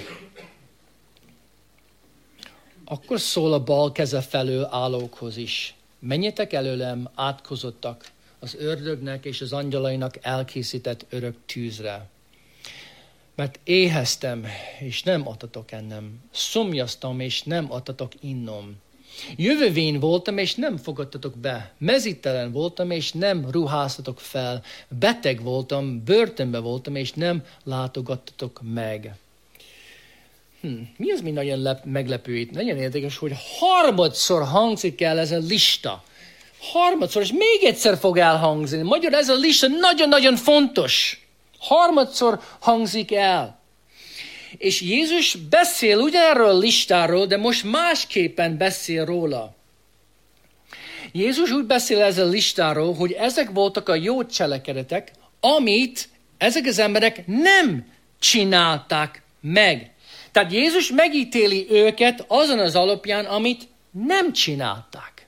Akkor szól a bal keze felől állókhoz is. Menjetek előlem, átkozottak az ördögnek és az angyalainak elkészített örök tűzre. Mert éheztem, és nem adtatok ennem. Szomjaztam, és nem adtatok innom. Jövővén voltam, és nem fogadtatok be. Mezítelen voltam, és nem ruháztatok fel. Beteg voltam, börtönbe voltam, és nem látogattatok meg. Mi az, mi nagyon meglepő itt? Nagyon érdekes, hogy harmadszor hangzik el ez a lista. Harmadszor, és még egyszer fog elhangzni. Magyarul ez a lista nagyon-nagyon fontos. Harmadszor hangzik el. És Jézus beszél ugyanerről a listáról, de most másképpen beszél róla. Jézus úgy beszél ezzel a listáról, hogy ezek voltak a jó cselekedetek, amit ezek az emberek nem csinálták meg. Tehát Jézus megítéli őket azon az alapján, amit nem csinálták.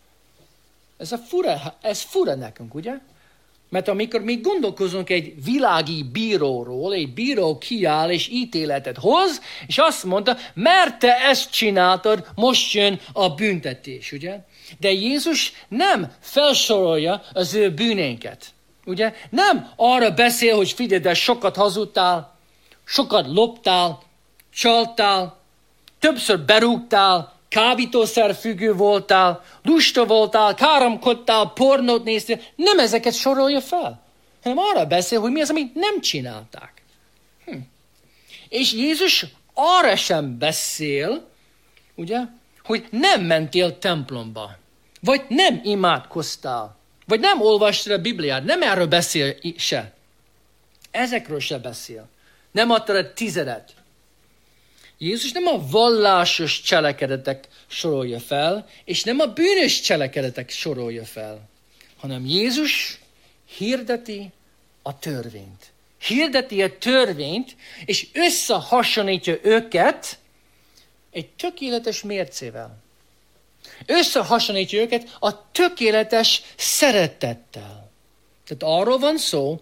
Ez fura nekünk, ugye? Mert amikor mi gondolkozunk egy világi bíróról, egy bíró kiáll és ítéletet hoz, és azt mondta, mert te ezt csináltad, most jön a büntetés, ugye? De Jézus nem felsorolja az ő bűnénket, ugye? Nem arra beszél, hogy figyelj, de sokat hazudtál, sokat loptál, csaltál, többször berúgtál, kábítószerfüggő voltál, lusta voltál, káromkodtál, pornót néztél, nem ezeket sorolja fel, hanem arra beszél, hogy mi az, amit nem csinálták. És Jézus arra sem beszél, ugye, hogy nem mentél templomba, vagy nem imádkoztál, vagy nem olvastad a Bibliát, nem erről beszél se. Ezekről se beszél. Nem adtad a tizedet. Jézus nem a vallásos cselekedetek sorolja fel, és nem a bűnös cselekedetek sorolja fel, hanem Jézus hirdeti a törvényt. Hirdeti a törvényt, és összehasonlítja őket egy tökéletes mércével. Összehasonlítja őket a tökéletes szeretettel. Tehát arról van szó,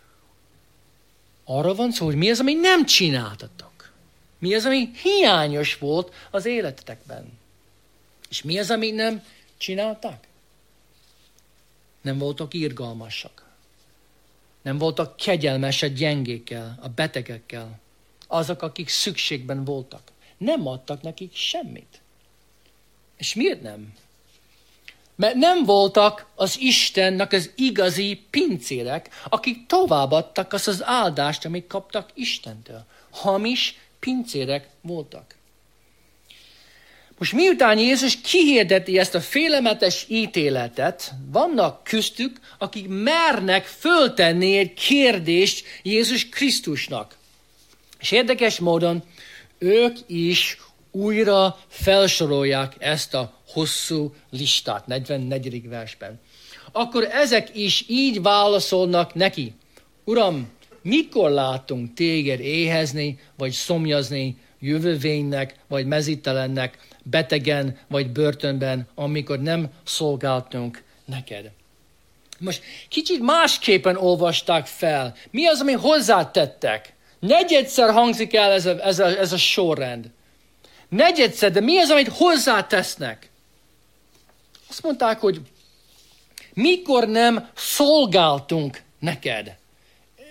hogy mi az, ami nem csináltatok. Mi az, ami hiányos volt az életetekben? És mi az, amit nem csináltak? Nem voltak irgalmasak. Nem voltak kegyelmesek gyengékkel, a betegekkel. Azok, akik szükségben voltak. Nem adtak nekik semmit. És miért nem? Mert nem voltak az Istennek az igazi pincérek, akik továbbadtak azt az áldást, amit kaptak Istentől. Hamis pincérek voltak. Most miután Jézus kihirdeti ezt a félelmetes ítéletet, vannak köztük, akik mernek föltenni egy kérdést Jézus Krisztusnak. És érdekes módon ők is újra felsorolják ezt a hosszú listát, 44. versben. Akkor ezek is így válaszolnak neki. Uram, mikor látunk téged éhezni, vagy szomjazni, jövővénynek, vagy mezítelennek, betegen, vagy börtönben, amikor nem szolgáltunk neked? Most kicsit másképpen olvasták fel. Mi az, ami hozzátettek? Negyedszer hangzik el ez a sorrend. Negyedszer, de mi az, amit hozzátesznek? Azt mondták, hogy mikor nem szolgáltunk neked.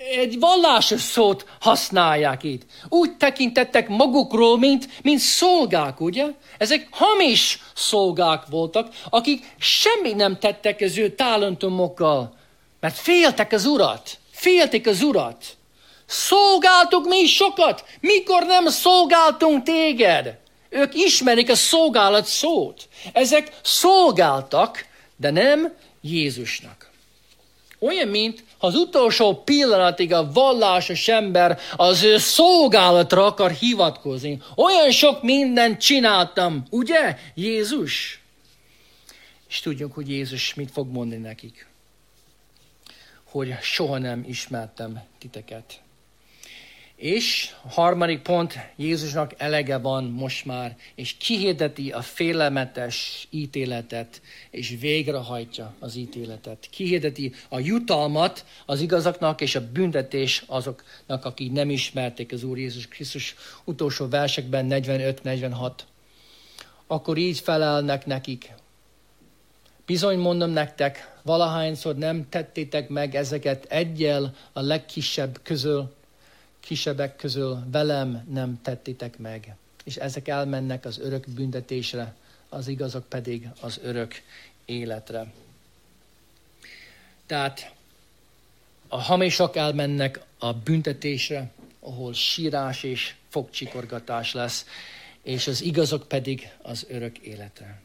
egy vallásos szót használják itt. Úgy tekintettek magukról, mint szolgák, ugye? Ezek hamis szolgák voltak, akik semmit nem tettek az ő talentumokkal, mert féltek az Urat. Félték az Urat. Szolgáltuk mi sokat. Mikor nem szolgáltunk téged? Ők ismerik a szolgálat szót. Ezek szolgáltak, de nem Jézusnak. Olyan, mint ha az utolsó pillanatig a vallásos ember az ő szolgálatra akar hivatkozni. Olyan sok mindent csináltam, ugye, Jézus? És tudjuk, hogy Jézus mit fog mondani nekik. Hogy soha nem ismertem titeket. És a harmadik pont, Jézusnak elege van most már, és kihirdeti a félelmetes ítéletet, és végrehajtja az ítéletet. Kihirdeti a jutalmat az igazaknak, és a büntetés azoknak, akik nem ismerték az Úr Jézus Krisztus utolsó versekben, 45-46. Akkor így felelnek nekik. Bizony mondom nektek, valahányszor nem tettétek meg ezeket egyel a kisebbek közül velem nem tettétek meg. És ezek elmennek az örök büntetésre, az igazak pedig az örök életre. Tehát a hamisok elmennek a büntetésre, ahol sírás és fogcsikorgatás lesz, és az igazak pedig az örök életre.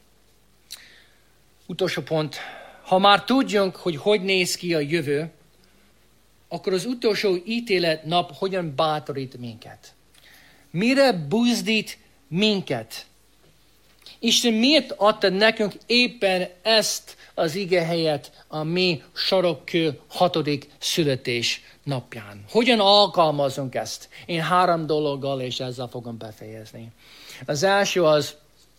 Utolsó pont, ha már tudjunk, hogy néz ki a jövő, akkor az utolsó ítélet nap hogyan bátorít minket? Mire buzdít minket? Isten miért adta nekünk éppen ezt az igehelyet a mi sarokkő 6. születés napján? Hogyan alkalmazunk ezt? Én 3 dologgal, és ezzel fogom befejezni. Az első az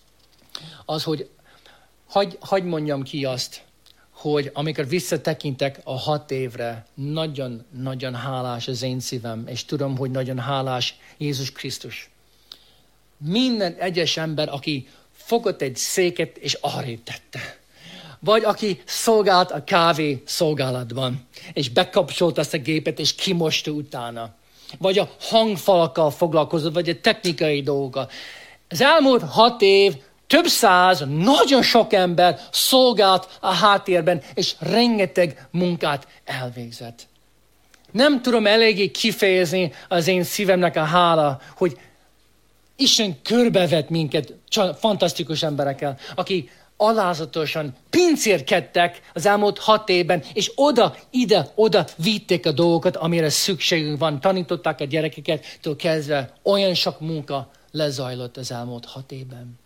hogy hagy mondjam ki azt, hogy amikor visszatekintek a 6 évre, nagyon hálás az én szívem, és tudom, hogy nagyon hálás Jézus Krisztus. Minden egyes ember, aki fogott egy széket, és arrébb tette. Vagy aki szolgált a kávé szolgálatban, és bekapcsolt azt a gépet, és kimosta utána. Vagy a hangfalakkal foglalkozott, vagy a technikai dolgokkal. Az elmúlt 6 év több száz, nagyon sok ember szolgált a háttérben, és rengeteg munkát elvégzett. Nem tudom eléggé kifejezni az én szívemnek a hála, hogy Isten körbevett minket fantasztikus emberekkel, akik alázatosan pincérkedtek az elmúlt 6 évben, és oda vitték a dolgokat, amire szükségünk van. Tanították a gyerekeket, től kezdve olyan sok munka lezajlott az elmúlt 6 évben.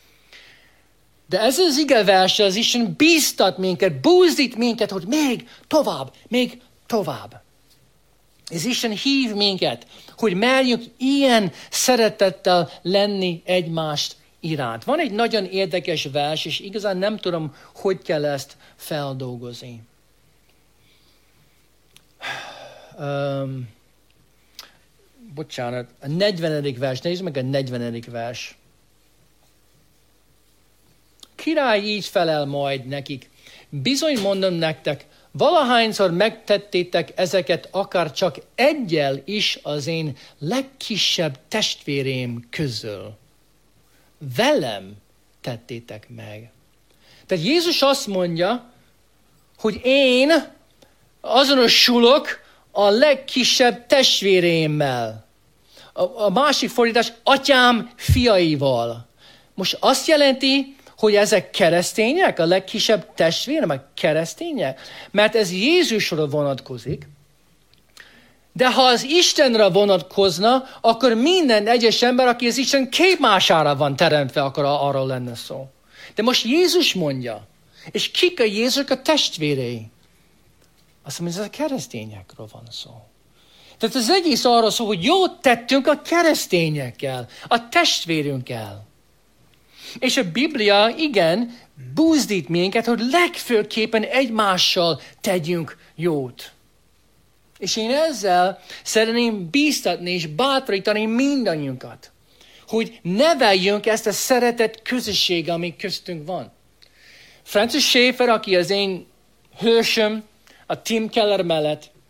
De ez az igevers, az Isten bíztat minket, buzdít minket, hogy még tovább. Ez Isten hív minket, hogy merjünk ilyen szeretettel lenni egymást iránt. Van egy nagyon érdekes vers, és igazán nem tudom, hogy kell ezt feldolgozni. Bocsánat, a 40. vers, nézd meg a 40. vers. Király így felel majd nekik. Bizony mondom nektek, valahányszor megtettétek ezeket, akár csak egyel is az én legkisebb testvérém közül. Velem tettétek meg. Tehát Jézus azt mondja, hogy én azonosulok a legkisebb testvérémmel. A másik fordítás, atyám fiaival. Most azt jelenti, hogy ezek keresztények, a legkisebb testvérem, a keresztények? Mert ez Jézusra vonatkozik. De ha az Istenre vonatkozna, akkor minden egyes ember, aki az Isten képmására van teremtve, akkor arról lenne szó. De most Jézus mondja, és kik a Jézusok a testvérei? Azt mondja, ez a keresztényekről van szó. Tehát az egész arról szól, hogy jót tettünk a keresztényekkel, a testvérünkkel. És a Biblia, igen, buzdít minket, hogy legfőképpen egymással tegyünk jót. És én ezzel szeretném bíztatni és bátorítani mindannyiunkat, hogy neveljünk ezt a szeretet közösség, ami köztünk van. Francis Schaeffer, aki az én hősöm, a Tim Keller mellett,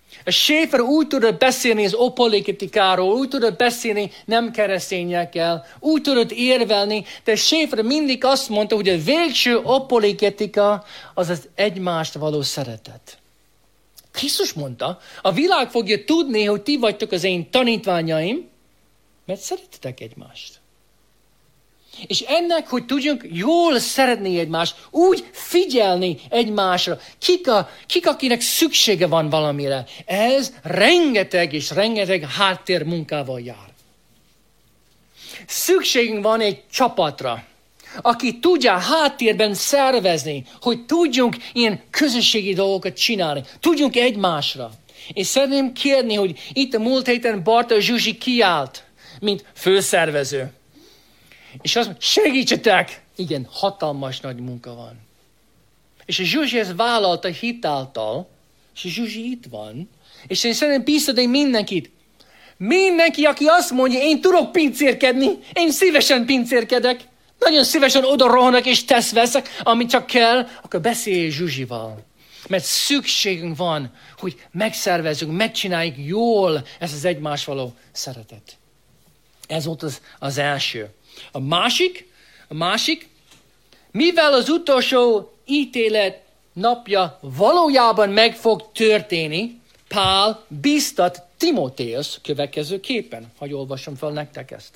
A Schaeffer úgy tudott beszélni az apokaliptikáról, úgy tudott beszélni nem keresztényekkel, úgy tudott érvelni, de Schaeffer mindig azt mondta, hogy a végső apokaliptika az az egymást való szeretet. Krisztus mondta, a világ fogja tudni, hogy ti vagytok az én tanítványaim, mert szeretitek egymást. És ennek, hogy tudjunk jól szeretni egymást, úgy figyelni egymásra, kik akinek szüksége van valamire, ez rengeteg és rengeteg háttérmunkával jár. Szükségünk van egy csapatra, aki tudja háttérben szervezni, hogy tudjunk ilyen közösségi dolgokat csinálni, tudjunk egymásra. És szeretném kérni, hogy itt a múlt héten Barta Zsuzsi kiállt, mint főszervező. És azt mondja, segítsetek! Igen, hatalmas nagy munka van. És a Zsuzsi ezt vállalta hitáltal, és a Zsuzsi itt van, és én szeretném bíztatni mindenkit. Mindenki, aki azt mondja, én tudok pincérkedni, én szívesen pincérkedek, nagyon szívesen oda rohanok és veszek, amit csak kell, akkor beszélj Zsuzsival. Mert szükségünk van, hogy megszervezzük, megcsináljuk jól ezt az egymás való szeretet. Ez volt az első. A másik, mivel az utolsó ítélet napja valójában meg fog történni, Pál bíztat Timóteus következőképpen, hogy olvasom fel nektek ezt.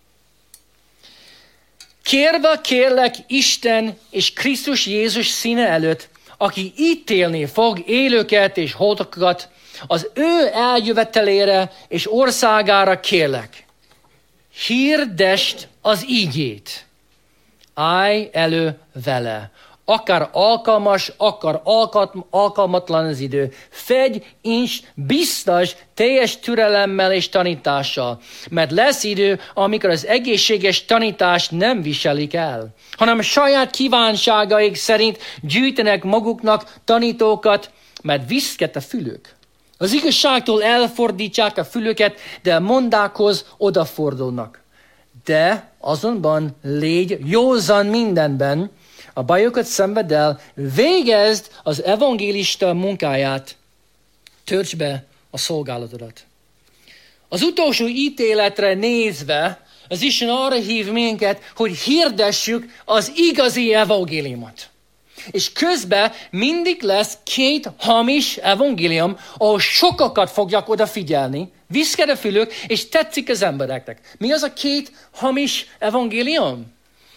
Kérlek Isten és Krisztus Jézus színe előtt, aki ítélni fog élőket és holtakat, az ő eljövetelére és országára kérlek. Hirdesd az ígét. Állj elő vele. Akár alkalmas, akár alkalmatlan az idő. Fedj, incs, biztos, teljes türelemmel és tanítással. Mert lesz idő, amikor az egészséges tanítást nem viselik el, hanem saját kívánságaik szerint gyűjtenek maguknak tanítókat, mert viszket a fülük. Az igazságtól elfordítják a fülüket, de a mondákhoz odafordulnak. De azonban légy józan mindenben, a bajokat szenvedd el, végezd az evangélista munkáját, töltsd be a szolgálatodat. Az utolsó ítéletre nézve, az Isten arra hív minket, hogy hirdessük az igazi evangéliumot. És közben mindig lesz két hamis evangélium, ahol sokakat fogják odafigyelni, viszked a fülük, és tetszik az embereknek. Mi az a két hamis evangélium?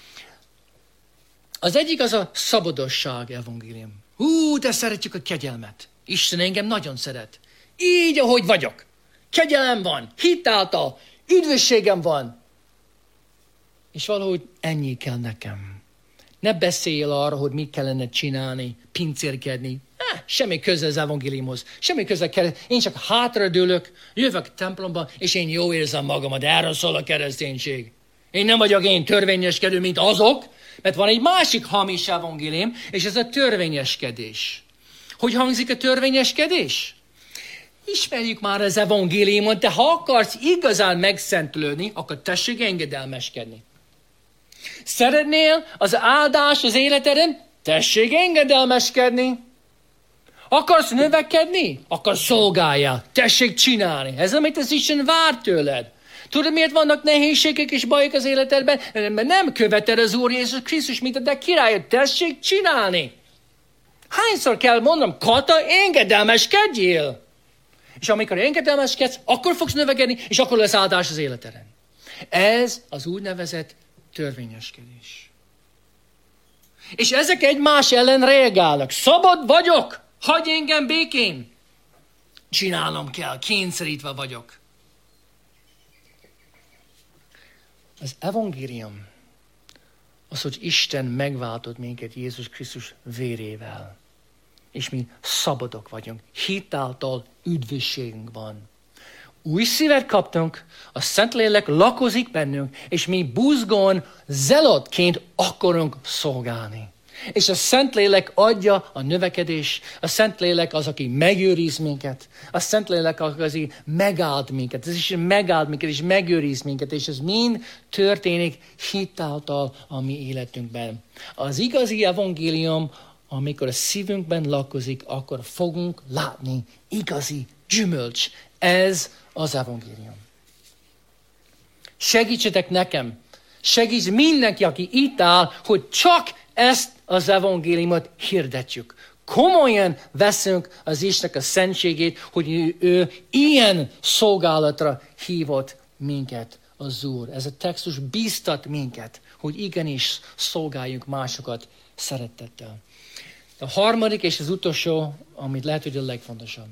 Az egyik az a szabadosság evangélium. De szeretjük a kegyelmet. Isten engem nagyon szeret. Így, ahogy vagyok. Kegyelem van, hitáltal, üdvösségem van. És valahogy ennyi kell nekem. Ne beszélj arra, hogy mit kellene csinálni, pincérkedni. Semmi köze az evangéliumhoz. Semmi köze kell. Én csak hátradőlök, jövök a templomba, és én jó érzem magamat. Erről szól a kereszténység. Én nem vagyok én törvényeskedő, mint azok, mert van egy másik hamis evangélium, és ez a törvényeskedés. Hogy hangzik a törvényeskedés? Ismerjük már az evangéliumot, de ha akarsz igazán megszentülődni, akkor tessék engedelmeskedni. Szeretnél az áldás az életeden? Tessék engedelmeskedni. Akarsz növekedni? Akkor szolgáljál. Tessék csinálni. Ez amit az Isten vár tőled. Tudod, miért vannak nehézségek és bajok az életedben? Mert nem követed az Úr Jézus Krisztus, mint a te királyod. Tessék csinálni. Hányszor kell mondanom, Kata, engedelmeskedjél. És amikor engedelmeskedsz, akkor fogsz növekedni, és akkor lesz áldás az életeden. Ez az úgynevezett törvényeskedés. És ezek egymás ellen reagálnak. Szabad vagyok, hagyj engem békén. Csinálnom kell, kényszerítve vagyok. Az evangélium az, hogy Isten megváltott minket Jézus Krisztus vérével. És mi szabadok vagyunk. Hitáltal üdvösségünk van. Új szívet kaptunk, a Szentlélek lakozik bennünk, és mi buzgón, zelotként akarunk szolgálni. És a Szentlélek adja a növekedés, a Szentlélek az, aki megőriz minket, a Szentlélek az, aki megáld minket, ez is megáld minket, és megőriz minket, és ez mind történik hitáltal a mi életünkben. Az igazi evangélium, amikor a szívünkben lakozik, akkor fogunk látni igazi gyümölcs. Ez az evangélium. Segítsetek nekem, segíts mindenki, aki itt áll, hogy csak ezt az evangéliumot hirdetjük. Komolyan veszünk az Istennek a szentségét, hogy ő ilyen szolgálatra hívott minket az Úr. Ez a textus bíztat minket, hogy igenis szolgáljunk másokat szeretettel. A harmadik és az utolsó, amit lehet, hogy a legfontosabb.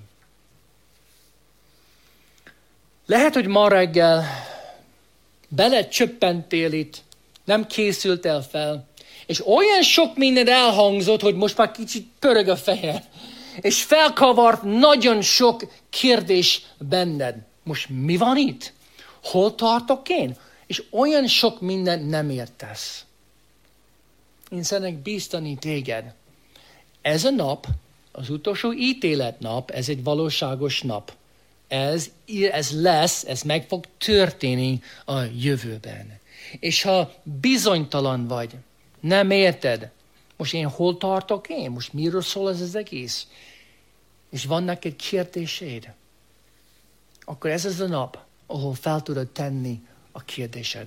Lehet, hogy ma reggel belecsöppentél itt, nem készültél fel, és olyan sok minden elhangzott, hogy most már kicsit pörög a fejed, és felkavart nagyon sok kérdés benned. Most mi van itt? Hol tartok én? És olyan sok minden nem értesz. Én szeretnék bíztani téged. Ez a nap, az utolsó ítéletnap, ez egy valóságos nap. Ez lesz, ez meg fog történni a jövőben. És ha bizonytalan vagy, nem érted, most én hol tartok én? Most miről szól ez az egész? És van neked kérdéseid? Akkor ez az a nap, ahol fel tudod tenni a kérdésed.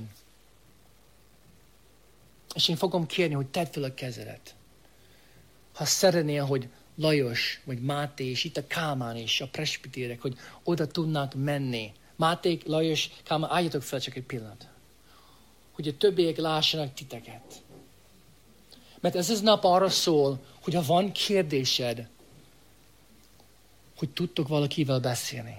És én fogom kérni, hogy tedd fel a kezedet. Ha szeretnél, hogy Lajos, vagy Máté, és itt a Kálmán és a presbitérek, hogy oda tudnak menni. Máté, Lajos, Kálmán, álljatok fel csak egy pillanat. Hogy a többiek lássanak titeket. Mert ez az nap arra szól, hogy ha van kérdésed, hogy tudtok valakivel beszélni.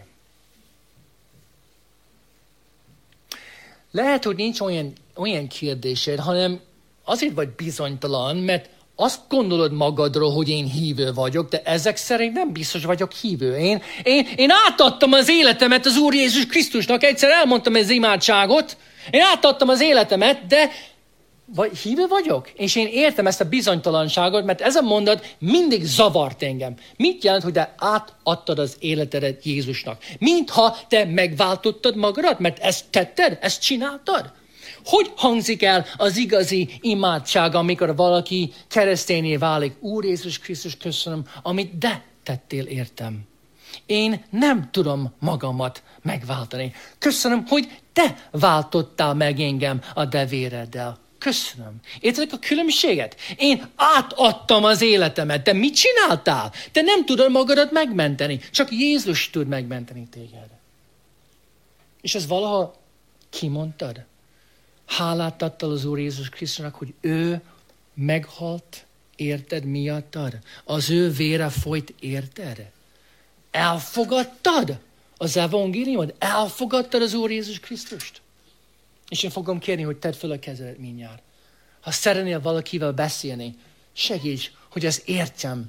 Lehet, hogy nincs olyan kérdésed, hanem azért vagy bizonytalan, mert azt gondolod magadról, hogy én hívő vagyok, de ezek szerint nem biztos vagyok hívő. Én átadtam az életemet az Úr Jézus Krisztusnak, egyszer elmondtam ez imádságot, én átadtam az életemet, de hívő vagyok? És én értem ezt a bizonytalanságot, mert ez a mondat mindig zavart engem. Mit jelent, hogy te átadtad az életedet Jézusnak? Mintha te megváltottad magadat, mert ezt tetted, ezt csináltad? Hogy hangzik el az igazi imádság, amikor valaki keresztényé válik? Úr Jézus Krisztus, köszönöm, amit te tettél értem. Én nem tudom magamat megváltani. Köszönöm, hogy te váltottál meg engem a te véreddel. Köszönöm. Érted a különbséget? Én átadtam az életemet. De mit csináltál? Te nem tudod magadat megmenteni. Csak Jézus tud megmenteni téged. És ez valaha kimondtad? Hálát adtál az Úr Jézus Krisztusnak, hogy ő meghalt érted miattad? Az ő vére folyt érted? Elfogadtad az evangéliumot? Elfogadtad az Úr Jézus Krisztust? És én fogom kérni, hogy tedd fel a kezedet mindjárt. Ha szeretnél valakivel beszélni, segíts, hogy ezt értsem.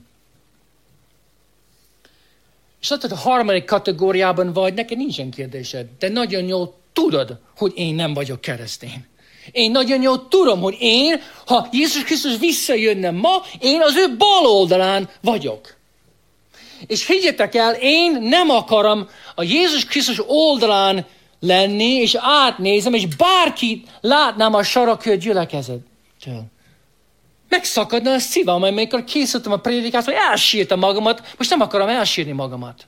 És látod, a harmadik kategóriában vagy, neked nincsen kérdésed, de nagyon jól tudod, hogy én nem vagyok keresztény. Én nagyon jól tudom, hogy én, ha Jézus Krisztus visszajönne ma, én az ő bal oldalán vagyok. És higgyetek el, én nem akarom a Jézus Krisztus oldalán lenni, és átnézem, és bárki látnám a sarakő gyülekezettől. Megszakadna a szívem, amikor készültem a prédikát, hogy elsírtam magamat, most nem akarom elsírni magamat.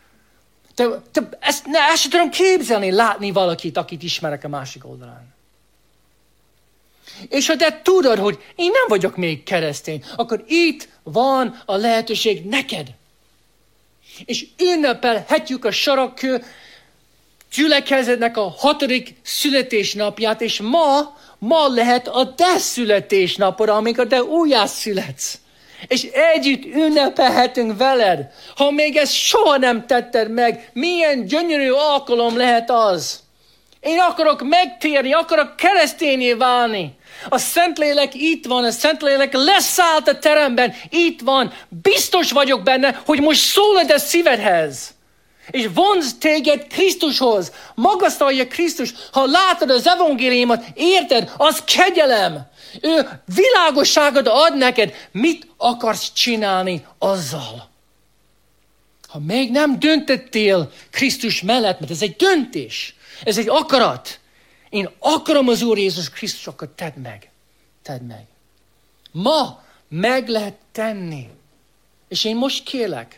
Ezt sem tudom képzelni, látni valakit, akit ismerek a másik oldalán. És ha te tudod, hogy én nem vagyok még keresztény, akkor itt van a lehetőség neked. És ünnepelhetjük a sarakő gyülekezetnek a 6. születésnapját, és ma lehet a te születésnapod, amikor te újjászületsz. És együtt ünnepelhetünk veled. Ha még ezt soha nem tetted meg, milyen gyönyörű alkalom lehet az. Én akarok megtérni, akarok keresztényé válni. A Szentlélek itt van, a Szentlélek leszállt a teremben, itt van. Biztos vagyok benne, hogy most szólod a szívedhez. És vonz téged Krisztushoz. Magasztalja Krisztus. Ha látod az evangéliumot, érted, az kegyelem. Ő világosságot ad neked. Mit akarsz csinálni azzal? Ha még nem döntöttél Krisztus mellett, mert ez egy döntés, ez egy akarat. Én akarom az Úr Jézus Krisztus, akkor tedd meg. Tedd meg. Ma meg lehet tenni. És én most kérlek,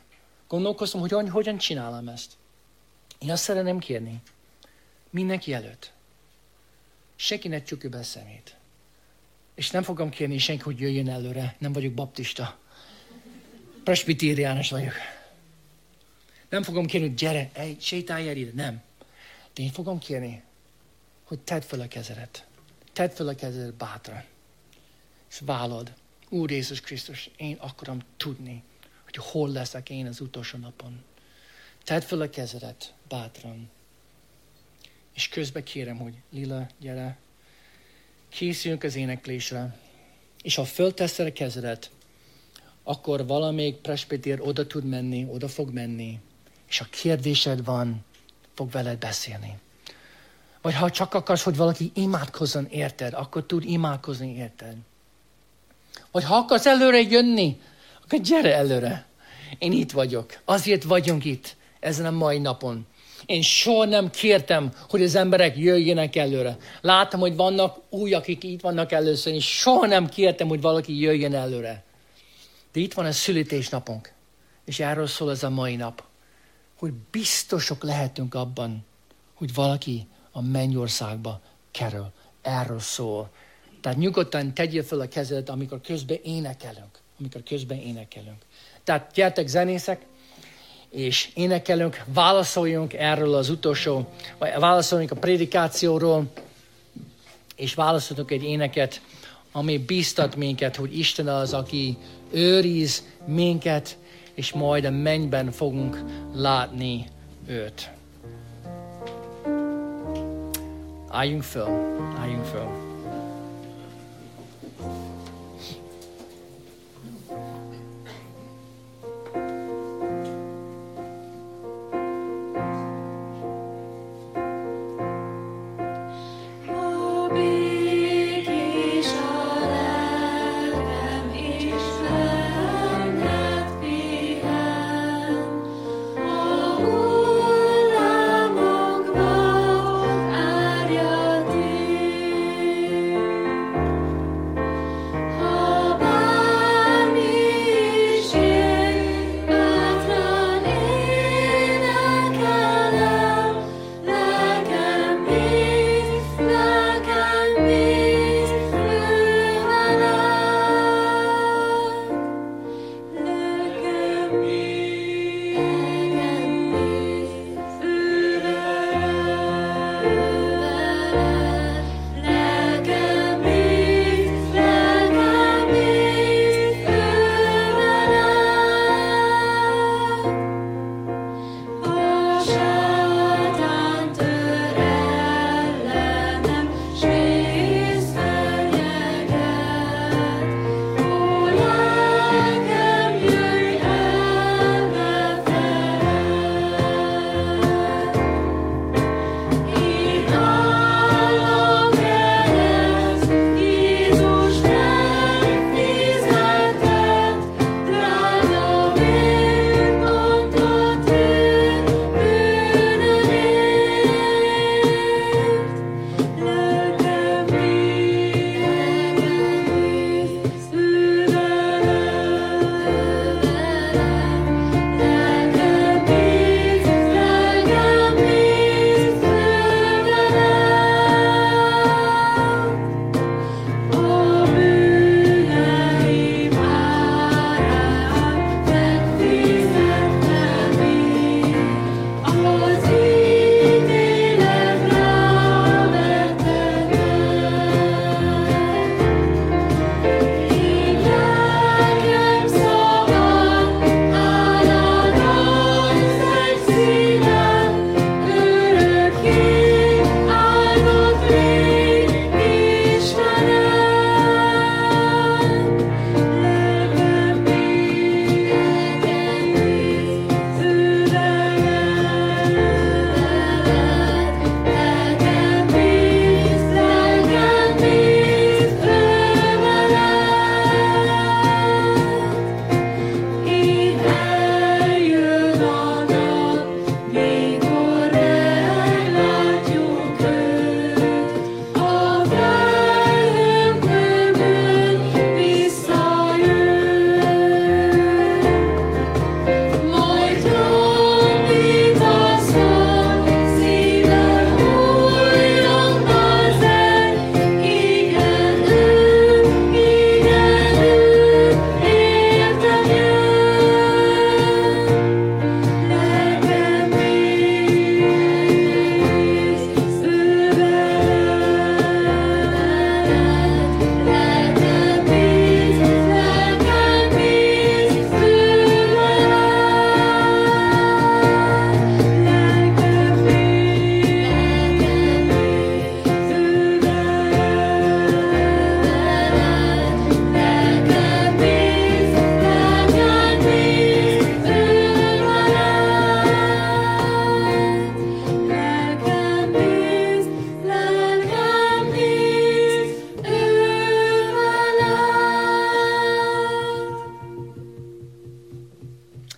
Gondolkoztam, hogy hogyan csinálom ezt. Én azt szeretném kérni, mindenki előtt. Senki ne csukja be a szemét. És nem fogom kérni senki, hogy jöjjön előre. Nem vagyok baptista. Presbiteriánus vagyok. Nem fogom kérni, hogy gyere, sétálj el ide. Nem. De én fogom kérni, hogy tedd fel a kezedet. Tedd fel a kezedet bátran. És vállad. Úr Jézus Krisztus, én akarom tudni, hogy hol leszek én az utolsó napon. Tedd fel a kezedet bátran. És közben kérem, hogy Lila, gyere. Készüljünk az éneklésre. És ha fölteszed a kezedet, akkor valamelyik presbiter oda tud menni, oda fog menni. És ha kérdésed van, fog veled beszélni. Vagy ha csak akarsz, hogy valaki imádkozzon érted, akkor tud imádkozni érted. Vagy ha akarsz előre jönni, akkor gyere előre. Én itt vagyok. Azért vagyunk itt ezen a mai napon. Én soha nem kértem, hogy az emberek jöjjenek előre. Láttam, hogy vannak új, akik itt vannak először, és soha nem kértem, hogy valaki jöjjön előre. De itt van a születésnapunk. És erről szól ez a mai nap. Hogy biztosok lehetünk abban, hogy valaki a mennyországba kerül. Erről szól. Tehát nyugodtan tegyél fel a kezedet, amikor közben énekelünk. Tehát gyertek zenészek, és énekelünk, válaszoljunk erről az utolsó, vagy válaszoljunk a prédikációról, és válaszolunk egy éneket, ami bíztat minket, hogy Isten az, aki őriz minket, és majd a mennyben fogunk látni őt. Álljunk föl.